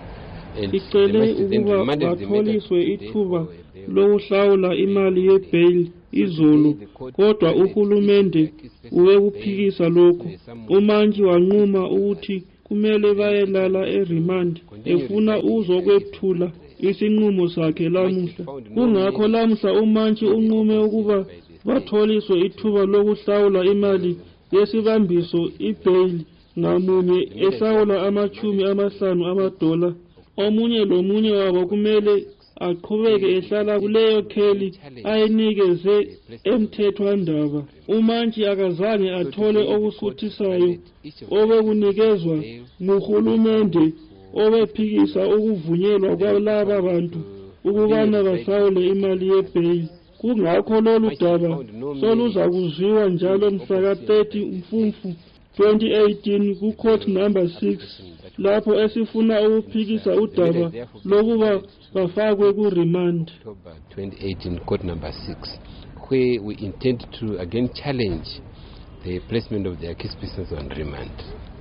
Sicele ukuba batholiswe ithuba lokuhlawula imali yebail izolo, kodwa uhulumende uwekuphikisa lokho. uMantshi wanquma ukuthi kumele bayelala eRemand efuna uzokwethula isinqumo sakhe lamuhla. Kungakho lamuhla uMantshi unqume ukuba batholiswe ithuba lokuhlawula imali yesibambiso ibail ngamunye ehlawula amachumi amahlanu amadola. Omunye lomunye wabo kumele aqhubeke ehlala kuleyo kheli ayinikeze emthethwandaba. uMantshi akazange athole okusuthisayo obekunikezwa nguhulumende obephikisa ukuvunyelwa kwalaba bantu ukubana bahlawule imali yebail. Kungakho lolu daba soluza kuzwiwa njalo mhla thirty Mfumfu twenty eighteen ku-court number six, lapho esifuna ukuphikisa udaba lokuba bafakwe ku-remand. twenty eighteen court number six, where we intend to again challenge the placement of the accused persons on remand.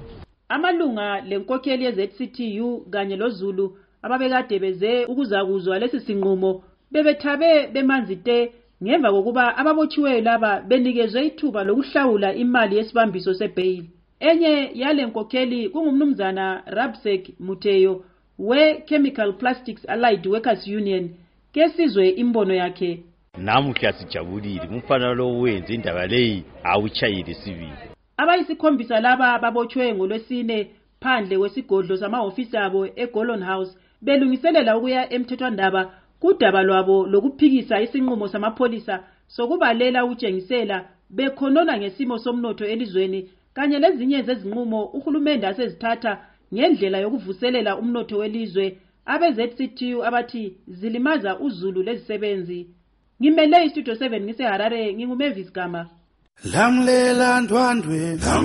Amalunga lenkokheli ye-Z C T U kanye loZulu ababekade beze ukuzakuzwa lesi sinqumo bebethabe bemanzite ngemva kokuba ababotshiweyo laba benikezwe ithuba lokuhlawula imali yesibambiso sebail. Enye yale nkokheli kungumnumzana Rabsek Muteyo we-Chemical Plastics Allied Workers Union. Kesizwe imbono yakhe. Namuhla sijabulile, umfana lo wenze indaba leyi awuchayile sibili. Abayisikhombisa laba babotshwe ngolwesine phandle kwesigodlo samahofisi abo eGolon House belungiselela ukuya emthethwandaba kudaba lwabo lokuphikisa isinqumo samapholisa sokubalela utshengisela bekhonona ngesimo somnotho elizweni kanye lezinye zezinqumo uhulumende asezithatha ngendlela yokuvuselela umnotho welizwe. Abe-Z C T U abathi zilimaza uzulu lezisebenzi. Ngimele iStudio seven ngiseHarare, nginguMavis Gama. Lamlela ndwandwe,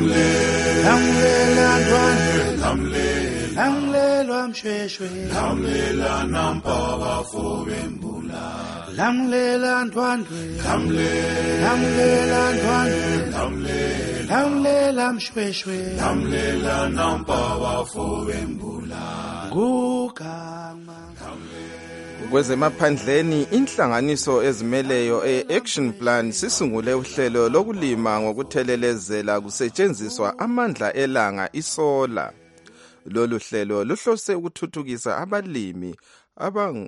lamlela ndwandwe, lamlelwa mshweshwe, lamlela nampa bafo bembula, lamlela ndwandwe, lamlela ndwandwe, lamlela mshweshwe, lamlela nampa bafo bembula, ngugama. Kwezemaphandleni inhlanganiso ezimeleyo e-Action Plan sisungule uhlelo lokulima ngokuthelelezela kusetshenziswa amandla elanga isola. Lolu hlelo luhlose ukuthuthukisa abalimi abang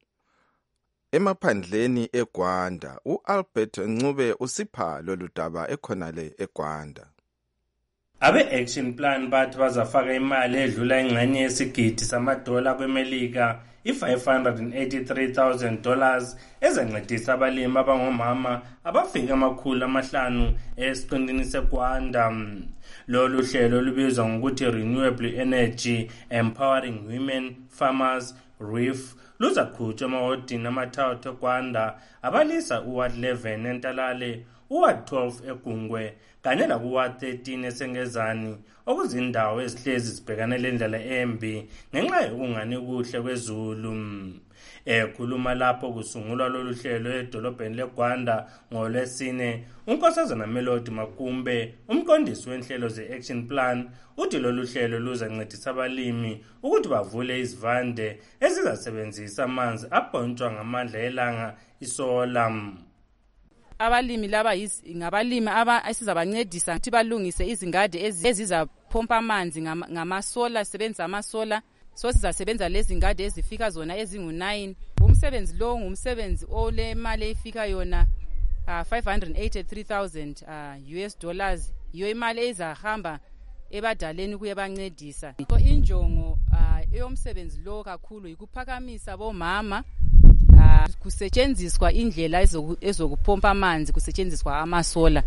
emaphandleni eGwanda. uAlbert Ncube usipha lolu daba ekhonale eGwanda. Abe-Action Plan bathi bazafaka imali edlula ingxenye yesigidi samadola kweMelika i-five hundred eighty-three thousand dollars ezancedisa abalimi abangomama abafika amakhulu amahlanu esiqintini seGwanda. Lolu hlelo lubizwa ngokuthi Renewable Energy Empowering Women Farmers R E F luzaqhutshwa emahhodini amathathu eGwanda abalisa uWard eleven eNtalale, uWard twelve eGungwe kanye nakuWard thirteen eSengezani, okuzindawo ezihlezi zibhekane lendlela embi ngenxa yokungani kuhle kwezulu. ekhuluma lapho kusungulwa lolu hlelo edolobheni leGwanda ngolwesine, uNkosazana Melody Makumbe, umqondisi wenhlelo ze-action plan, uthi lolu hlelo luzancedisa abalimi ukuthi bavule izivande ezizasebenzisa amanzi aphontshwa ngamandla elanga isola. Abalimi laba ngabalimi aba esizabancedisa ukuthi balungise izingadi ezizapompa amanzi ngamasola, sebenza amasola. So sizasebenza lezi ngadi ezifika zona ezingu nine. Umsebenzi lo ngumsebenzi ole mali efika yona uh, five hundred eighty-three thousand uh, U S dollars. Iyo imali ezahamba ebadaleni kuyebancedisa. So injongo uh, eyomsebenzi lo kakhulu ikuphakamisa bomama uh, kusetshenziswa indlela ezokupompa amanzi, kusetshenziswa amasola.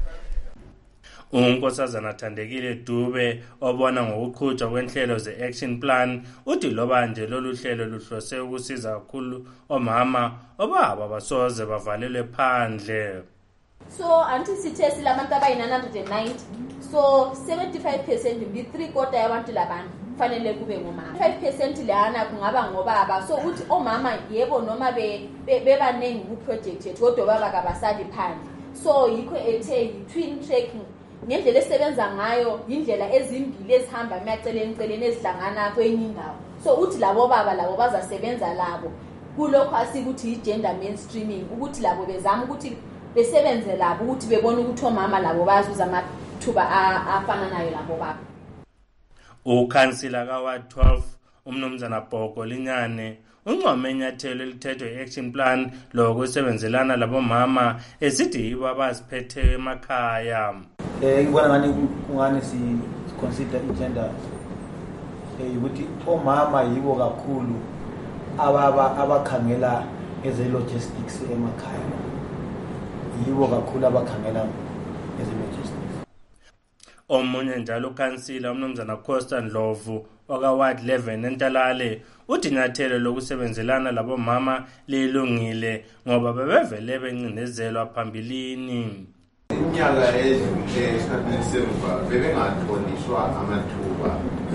uNkosazana Thandekile Dube obona ngokuqhutshwa kwenhlelo ze-action plan uthi loba nje lolu hlelo luhlose ukusiza kakhulu omama obaba basoze bavalelwe phandle. So until sithe silabantu abayi-nine hundred ninety, so seventy-five percent ngi three quarter yabantu labantu fanele kube ngomama. five percent lana kungaba ngobaba. So uthi omama yebo noma be bebanengi ku project yethu kodwa baba kabasali phandle. So yikho ethe twin tracking ngendlela esebenza ngayo indlela ezimbili ezihamba emaceleni celeni ezihlangana kwenye indawo. So uthi labo baba labo bazasebenza labo kulokho asikuthi i-gender mainstreaming, ukuthi labo bezama ukuthi besebenze labo ukuthi bebone ukuthi omama labo bazuza amathuba afana nayo labo baba. Ukhansila kaWard twelve umnumzana Bhoko Linyane uncome inyathelo elithethwe i-action plan lokusebenzelana labo mama esithi yibo abasiphethe emakhaya. Eh ngibona ngani kungani si consider igender eh ukuthi omama yibo kakhulu ababa abakhangela eze logistics emakhaya. Yibo kakhulu abakhangela eze logistics. Omunye njalo ukhansila umnumzana Costa Ndlovu waka-Ward eleven eNtalale uthi inyathelo lokusebenzelana labo mama lilungile ngoba bebevele bencindezelwa phambilini. Iminyaka edlule esikhathini semva bebengathoniswa amathuba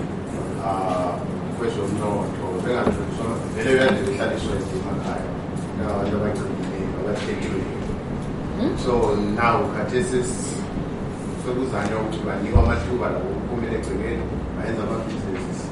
ah kwezomnotho, bengathoniswa vele vele behlaliswa emakhaya nabantu abancane abathekileyo. So now khathesi sokuzanywa ukuthi banikwe amathuba lawo ukuphumela egcekeni bayenza amabhizinisi.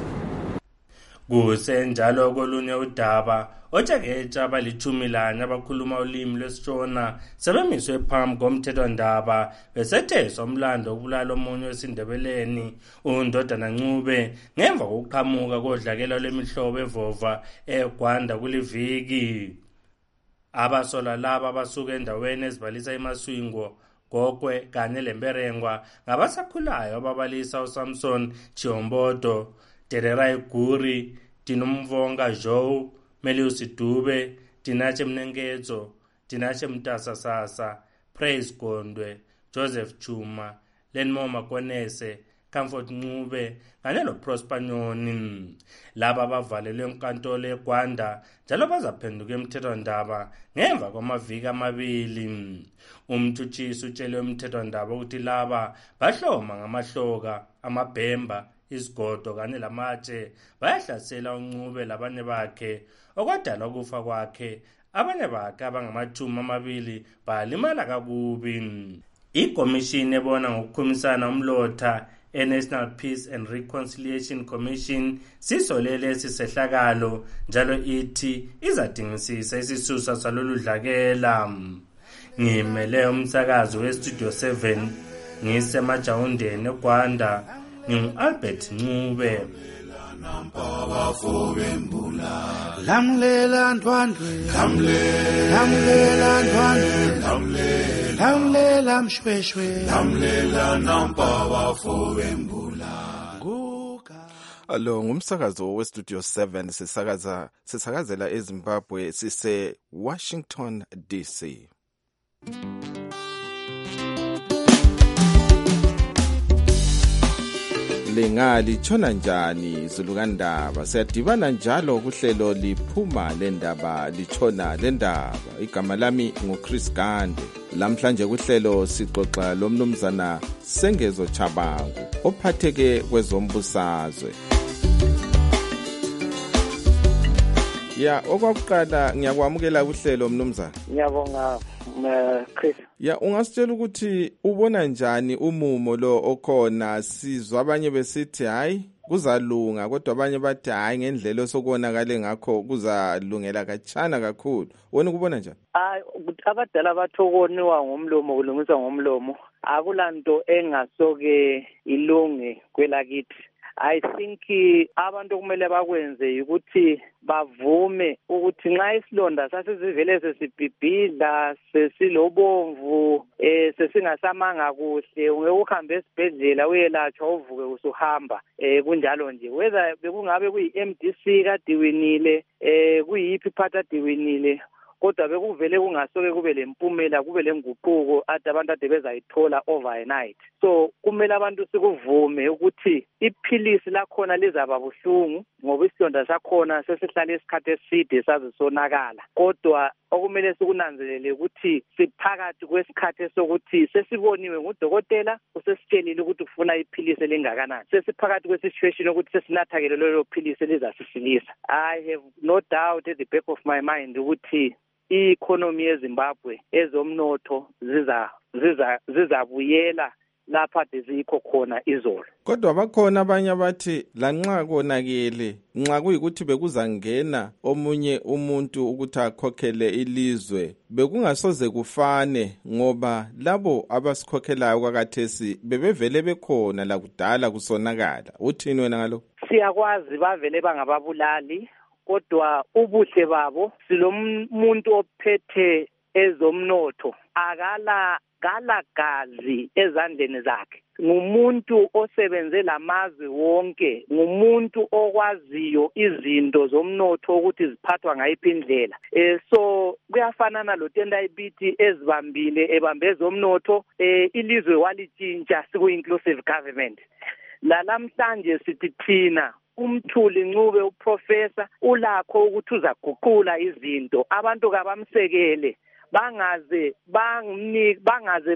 Kusenjalo kolunye udaba otshekeetsha abalithumi lanye abakhuluma ulimi lwesiTshona sebemiswe phambi komthethwandaba besetheswa umlando wokubulala omunye wesindebeleni uNdodana Ncube ngemva kokuqhamuka kodlakela lwemihlobo evova eGwanda kuliviki. Abasola laba abasuka endaweni ezibalisa eMaswingo, Gokwe kanye leMberengwa ngabasakhulayo ababalisa uSamson Chiombodo, Tererai Guri, Tinomvonga Joe, Melius Dube, Tinache Mnengezo, Tinache Mtasa Sasa, Praise Gondwe, Joseph Chuma, Lenmo Makonese, Comfort Ncube kanye noProsper Nyoni. Laba bavalelwe enkantolo eGwanda njalo bazaphenduka emthethwandaba ngemva kwamaviki amabili. Umthutshisi utshele umthethwandaba ukuthi laba bahloma ngamahloka, amabhemba, isigodo kanye lamatshe bayahlasela uNcube labanye bakhe okwadala ukufa kwakhe. Abanye bakhe abangamathumi amabili balimala kakubi. Ikomishini ebona ngokukhumisana umlotha e-National Peace and Reconciliation Commission sisolele isisehlakalo njalo ithi izadingisisa isisusa salolu dlakela. Ngimele umsakazi weStudio seven ngisemajawundeni eGwanda ngingu-Albert Ncube. Lamlela Ndwandwe, lamlela Ndwandwe, lamlela Mshweshwe, lamlela Nampaba Fowembula. Alo ngumsakazo weStudio seven sisakaza sisakazela eZimbabwe sise Washington D C. Lengali tshona njani zulukandaba siyadibana njalo kuhlelo liphuma lendaba litshona lendaba. Igama lami nguChris Gande. Lamhlanje kuhlelo sixoxa lomnumzana Sengezo Chabangu ophatheke kwezombusazwe. Ya okwakuqala ngiyakwamukela uhlelo mnumzana. Ngiyabonga Chris. Ya ungasitshela ukuthi ubona njani umumo lo okhona, sizwa abanye besithi hayi kuzalunga kodwa abanye bathi hayi ngendlela osokubonakala ngakho kuzalungela kachana kakhulu. Wena ukubona njani? Hayi abadala bathokoniwa ngomlomo kulungiswa ngomlomo. Akulanto engasoke ilunge kwelakithi. I think abantu kumele bakwenze ukuthi bavume ukuthi nxa isilonda sasizivele sesibhibhidla sesilobomvu eh sesingasamanga kuhle ungeke uhambe esibhedlela uyelatshwa uvuke usuhamba eh kunjalo nje whether bekungabe kuyi M D C kadiwinile eh kuyiphi part adiwinile kodwa bekuvele kungasoke kube lempumela kube lenguquko ade abantu ade bezayithola overnight. So kumele abantu sikuvume ukuthi iphilisi lakhona lizaba buhlungu ngoba isilonda sakhona sesihlala isikhathi eside sazisonakala kodwa okumele sikunanzelele ukuthi siphakathi kwesikhathi sokuthi sesiboniwe ngudokotela usesitshelile ukuthi ufuna iphilisi elingakanani sesiphakathi kwesituation ukuthi sesinathakele lelo philisi elizasisilisa. I have no doubt at the back of my mind ukuthi i-economy yeZimbabwe ezomnotho ziza ziza zizabuyela lapha dezikho khona izolo. Kodwa bakhona abanye abathi lanxa konakele nxa kuyikuthi bekuzangena omunye umuntu ukuthi akhokhele ilizwe bekungasoze kufane ngoba labo abasikhokhelayo kwakathesi bebevele bekhona la kudala kusonakala. Uthini wena ngalo? Siyakwazi bavele bangababulali kodwa ubuhle babo silomuntu ophethe ezomnotho akala gala gazi ezandleni zakhe ngumuntu osebenze lamazwe wonke ngumuntu okwaziyo izinto zomnotho ukuthi ziphathwa ngayiphi indlela eh so kuyafanana lo tenda ibithi ezibambile ebambe ezomnotho eh ilizwe walitshintsha siku inclusive government la namhlanje sithi thina uMthuli Ncube uprofessor ulakho ukuthi uzaguqula izinto abantu kabamsekele bangaze bangumniki bangaze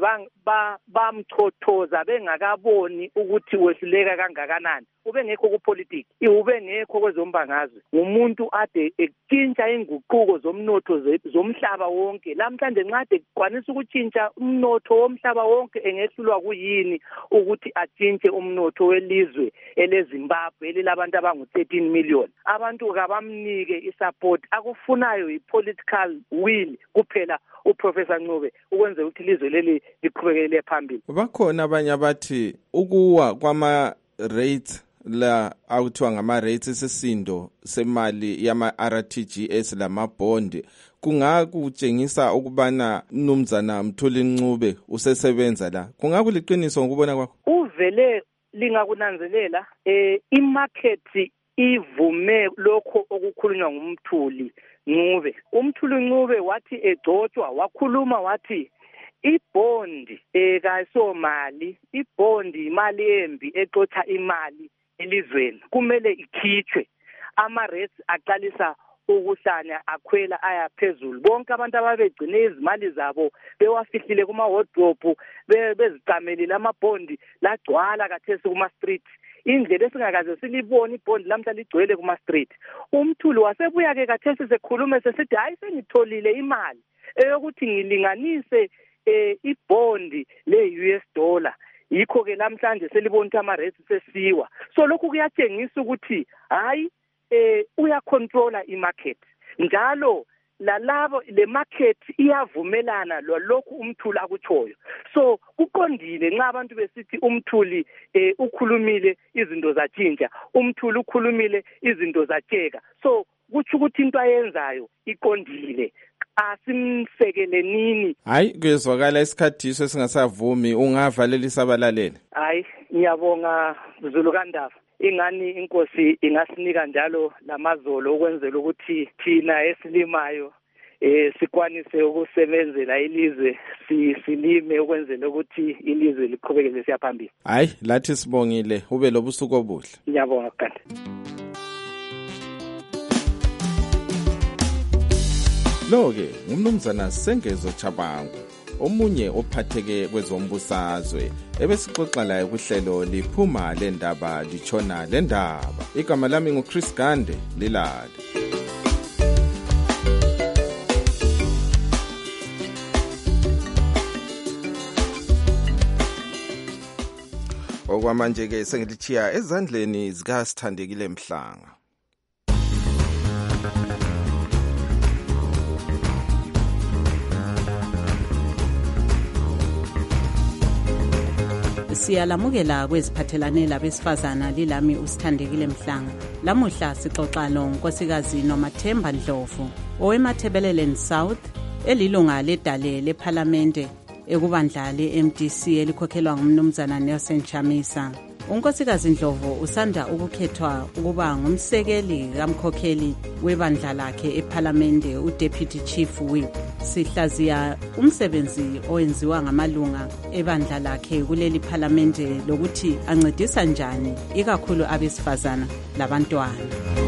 bamchothoza bengakaboni ukuthi wehluleka kangakanani ube ngekho kupolitiki ube ngekho kwezombangazwe umuntu ade ekintsha inguquko zomnotho zomhlaba wonke lamhlanje nqade kwanisa ukutshintsha umnotho womhlaba wonke engehlulwa kuyini ukuthi atshintshe umnotho welizwe eleZimbabwe elilabantu abangu thirteen million abantu kabamnike isupport akufunayo ipolitical will kuphela uprofessor Ncube ukwenza ukuthi ilizwe leli liqhubekele phambili. Bakhona abanye abathi ukuwa kwama rates la awuthiwa ngama rates esisindo semali yama R T G S lama bond kungakutshengisa ukubana Mnumzana Mthuli Ncube usesebenza la kungakuliqiniso ngokubona kwakho? Uvele lingakunanzelela eh imarket ivume lokho okukhulunywa ngumthuli Ncube. Umthuli Ncube wathi egcotshwa wakhuluma wathi ibond ekayisomali ibond imali embi exotha imali elizweni kumele ikhitshwe ama rates aqalisa ukuhlanya akhwela aya phezulu bonke abantu ababegcine izimali zabo bewafihlile kuma wardrobe bezicamelile amabond lagcwala kathesi kuma street indlela esingakaze silibona ibond lamhla ligcwele kuma street. Umthuli wasebuya ke kathesi sekhuluma sesithi hayi sengitholile imali eyokuthi ngilinganise eh ibond le U S dollar yikho ke namhlanje selibona ukuthi ama rates sesiwa so lokhu kuyatshengisa ukuthi hayi eh uyacontrola imarket njalo lalabo le market iyavumelana lokhu umthuli akutshoyo so kuqondile nxa abantu besithi umthuli eh ukhulumile izinto zatshintsha umthuli ukhulumile izinto zatsheka so kuthi ukuthi into ayenzayo iqondile asimsekele nini. Hayi kuyezwakala isikhathiso esingasavumi ungavalela isabalaleli. Hayi ngiyabonga Zulu kaNdaba ingani inkosi ingasinika njalo lamazolo ukwenzela ukuthi thina esilimayo eh sikwanise ukusebenzela ilizwe silime ukwenzela ukuthi ilizwe liqhubekele siya phambili. Hayi lathi sibongile ube lobusuku obuhle. Ngiyabonga kanti. Lo-ke ngumnumzana Sengezo Chabangu omunye ophatheke kwezombusazwe ebesixoxa laye kuhlelo liphuma lendaba litshona lendaba. Igama lami nguChris Gande lilale. Okwamanje-ke sengilithiya ezandleni zikaSithandekile Mhlanga. Siyalamukela kweziphathelane labesifazana lilami uSithandekile Mhlanga. Lamuhla sixoxa nonkosikazi Nomathemba Ndlovu owemathebeleleni South elilunga ledale lephalamende ekubandla le-M D C elikhokhelwa ngumnumzana Nelson Chamisa. Unkosikazi Ndlovu usanda ukukhethwa ukuba ngumsekeli kamkhokheli webandla lakhe ephalamende uDeputy Chief Whip. Sihlaziya umsebenzi owenziwa ngamalunga ebandla lakhe kuleli phalamende lokuthi ancedisa njani ikakhulu abesifazana labantwana.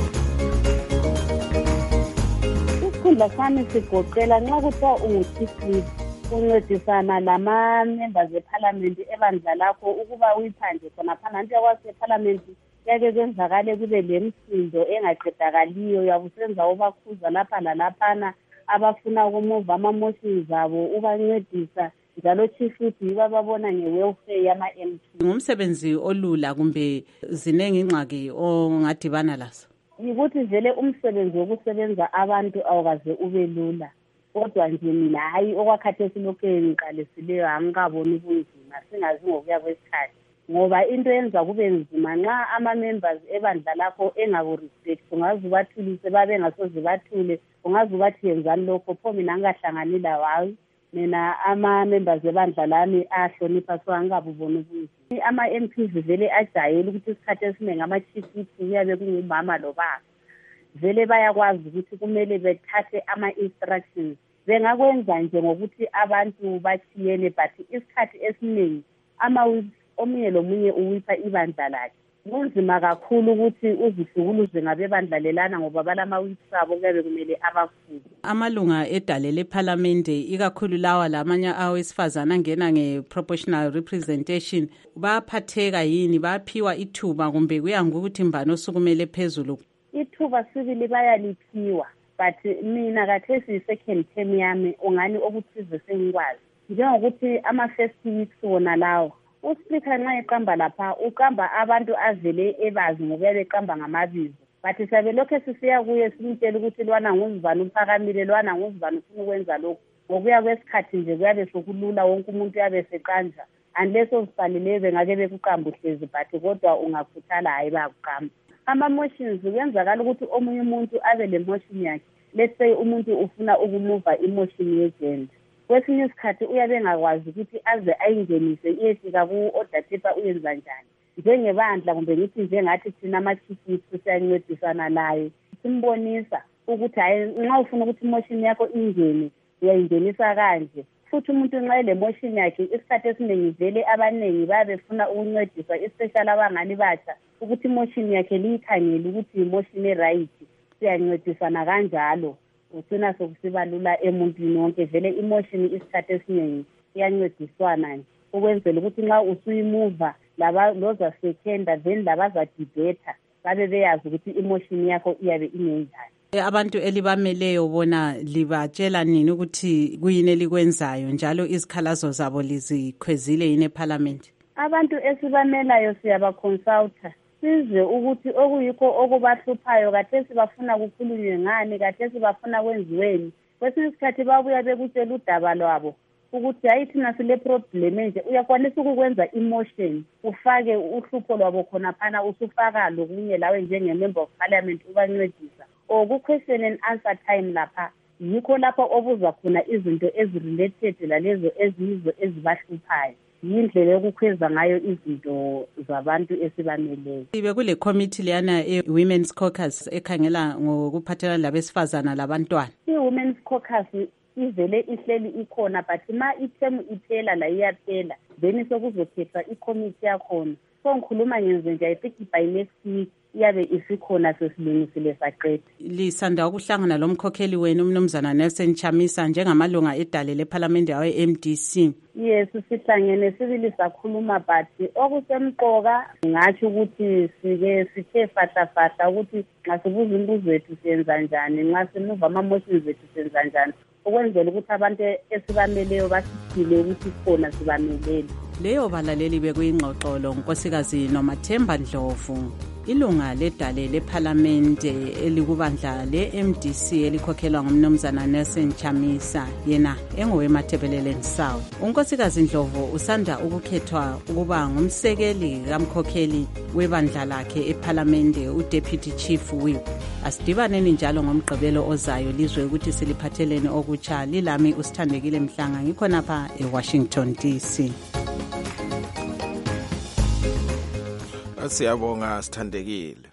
Isikhundla sami sigoqela nxa kuthiwa ungu-chief uncedisana lama-members ephalamende ebandla lakho ukuba uyiphanje khonaphana nto yakwazi ephalamende yake kwenzakale kube lemsindo engaqedakaliyo yabusenza ubakhuza lapha lalaphana abafuna ukumuva ama-motions abo ubancedisa njalo chief whip yibo ababona nge-welfare yama-M P. Ngumsebenzi olula kumbe zinengi ingxaki ongadibana lazo? Yikuthi vele umsebenzi wokusebenza abantu awukaze ube lula. Kodwa nje mina hayi okwakhathesi lokhu ngiqalisileyo angikaboni ubunzima singazi ngokuya kwesikhathi ngoba into yenza kube nzima nxa ama-members ebandla lakho engakurespect ungaze ubathulise babe ngasoze bathule ungaze ubathi yenzani lokho pho mina angahlangani lawo hayi mina ama-members ebandla lami ahlonipha so angikabuboni ubunzima. Ama-M Ps vele ajayele ukuthi isikhathi esiningi ama-chief whip kuyabe kungumama lobaba vele bayakwazi ukuthi kumele bethathe ama-instructions bengakwenza nje ngokuthi abantu bachiyene but isikhathi esiningi ama-whip omunye lomunye uwipha ibandla lakhe. Kunzima kakhulu ukuthi uzihlukuluze ngabebandla lelana ngoba balama-whips abo kuyabe kumele abafuze. Amalunga edale lephalamende ikakhulu lawa lamanye awesifazana angena nge-proportional representation bayaphatheka yini, bayaphiwa ithuba kumbe kuya ngokuthi mbani osukumele phezulu? Ithuba sibili bayaliphiwa but mina kathesi i-second term yami ungani okuthize sengikwazi njengokuthi ama-first weeks wona lawo uSpeaker nxa eqamba lapha uqamba abantu avele ebazi ngokuya beqamba ngamabizo but siyabe lokhu sisiya kuye simtshela ukuthi lwana nguzivana uphakamile lwana nguzivana ufuna ukwenza lokhu ngokuya kwesikhathi nje kuyabe sokulula wonke umuntu uyabe seqanja unless ozifaneleyo bengake bekuqamba uhlezi but kodwa ungakhuthala hayi bayakuqamba. Ama-motions kuyenzakala ukuthi omunye umuntu abe le-motion yakhe let's say umuntu ufuna ukumuva i-motion yegenda kwesinye isikhathi uyabe engakwazi ukuthi aze ayingenise iyefika ku-order paper uyenza njani njengebandla kumbe ngithi njengathi thina ama-chief whips siyancedisana layo simbonisa ukuthi hayi nxa ufuna ukuthi imotion yakho ingene uyayingenisa kanje futhi umuntu nxa ele motion yakhe isikhathi esiningi vele abaningi bayabefuna ukuncediswa especially abangani batsha ukuthi imotion yakhe liyikhangele ukuthi imotion e-right siyancedisana kanjalo ugcina sokusiba lula emuntwini wonke vele imotion isikhathi esiningi iyancediswana nje ukwenzela ukuthi nxa usuyimuva laba lozasekhenda then labazadibhetha babe beyazi ukuthi imotion yakho iyabe ingenjani. Abantu elibameleyo bona libatshela nini ukuthi kuyini elikwenzayo njalo izikhalazo zabo lizikhwezile yini eParliament? Abantu esibamelayo siyabaconsulta sizwe ukuthi okuyikho okubahluphayo kathesi bafuna kukhulunywe ngani kathesi bafuna kwenziweni. Kwesinye isikhathi babuya bekutshela udaba lwabo ukuthi hayi thina sile problem nje uyakwanisa ukukwenza emotion ufake uhlupho lwabo khona phana usufaka lokunye lawe njenge-member of parliament ubancedisa or ku-question and answer time lapha yikho lapho obuzwa khona izinto ezirelated lalezo eziyizo ezibahluphayo yindlela yokukhweza ngayo izinto zabantu esibameleyo. Ibe kule committee leyana e-Women's Caucus ekhangela ngokuphathelana labesifazana labantwana. I-Women's Caucus ivele ihleli ikhona but ma ithemu iphela la iyaphela then sokuzokhethwa i-committee yakhona. So ngikhuluma ngenze nje I think by next week iyabe isikhona sesilungisile saqeda. Lisanda ukuhlangana lomkhokheli wenu umnumzana Nelson Chamisa njengamalunga edale lephalamende yawe M D C. Yes, sihlangene sibili sakhuluma but okusemqoka ngathi ukuthi sike sithe fahla fahla ukuthi nxa sibuza imibuzo yethu siyenza njani nxa simuva ama-motions ethu siyenza njani ukwenzela ukuthi abantu esibameleyo basiphile ukuthi khona sibamelele. Leyo balaleli bekuyingxoxolo nkosikazi Nomathemba Ndlovu, ilunga ledale lephalamende elikubandla le-M D C elikhokhelwa ngumnumzana Nelson Chamisa, yena engowemathebeleleni South. Unkosikazi Ndlovu usanda ukukhethwa ukuba ngumsekeli kamkhokheli webandla lakhe ephalamende, uDeputy Chief Whip. Asidibaneni njalo ngomgqibelo ozayo lizwe ukuthi siliphatheleni okutsha. Lilami uSithandekile Mhlanga, ngikhonapha eWashington D C. Siyabonga Sithandekile.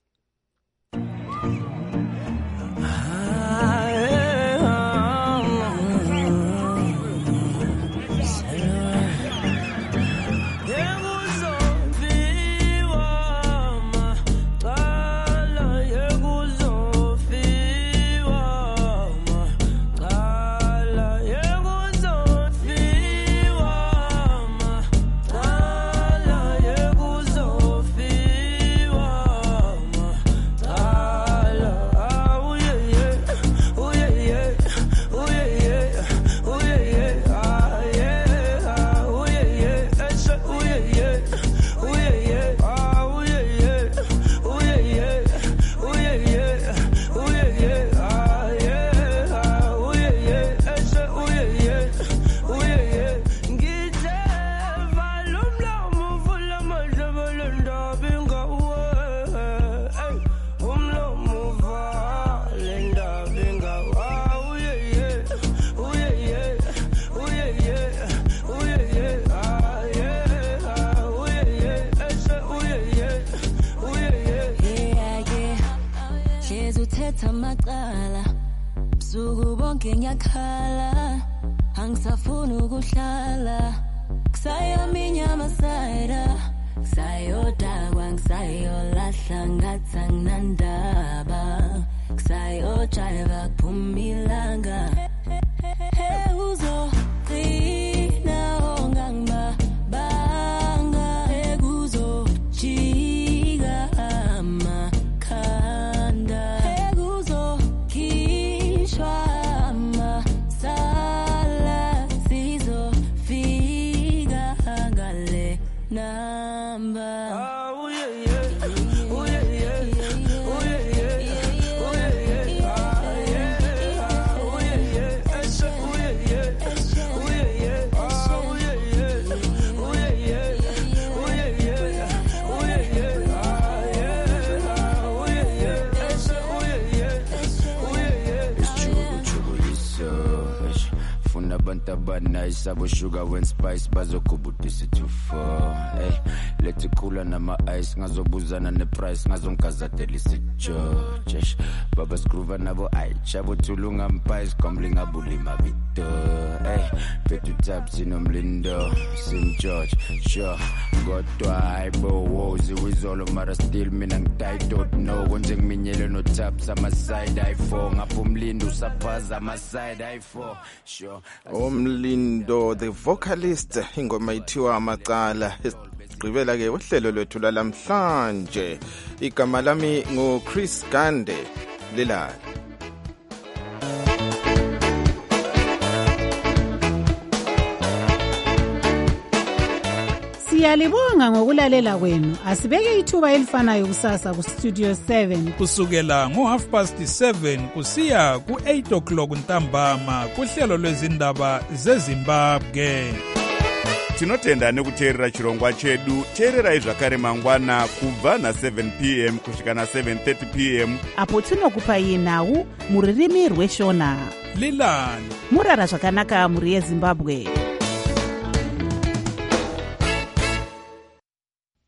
Amaqala busuku bonke ngiyakhala, angisafuni ukuhlala, kusayaminya amasayida, kusayodakwa ngisayolahla ngathi anginandaba, kusayojiva kuphuma ilanga. Hey uzogcina ongangiba banga, ekuzojika amakhanda, number. Oh yeah yeah, oh yeah yeah, oh yeah yeah, oh yeah yeah, oh yeah yeah, oh yeah yeah, oh yeah yeah, oh yeah yeah, oh yeah yeah, oh yeah yeah, oh yeah yeah, oh yeah yeah, oh yeah yeah, oh yeah yeah. It's true, true, it's so. Funa banta bana isabo sugar when spice bazokubutisa too far. Hey, let's cool na ma ice ngazobuzana ne price ngazongazatela isijojesh. Baba scruva nabo ay chabo tulunga mpies komblinga bulima bito. Hey, petu taps inomlindo Saint George. Sure, godwa aibo wozi wizolo mara still mina ngidayidot no wenze ngiminyele no taps ama side I four ngapumlindo sapaza ama side I four. Sure. Omlindo the vocalist, ingoma ithiwa Amaqala. Sigqibela ke uhlelo lwethu lalamhlanje. Igama lami ngo Chris Gande. Lelani Siyalibonga ngokulalela kwenu. Asibeke ithuba elifanayo kusasa ku Studio seven kusukela ngo half past seven kusiya ku eight o'clock ntambama kuhlelo lwezindaba zeZimbabwe. Tinotenda nekuteerera chirongwa chedu. Teererai zvakare mangwana kubva na seven p m kusvika na seven thirty p m apo tinokupai nhau muririmi rweshona. Lilani murara zvakanaka muri yeZimbabwe.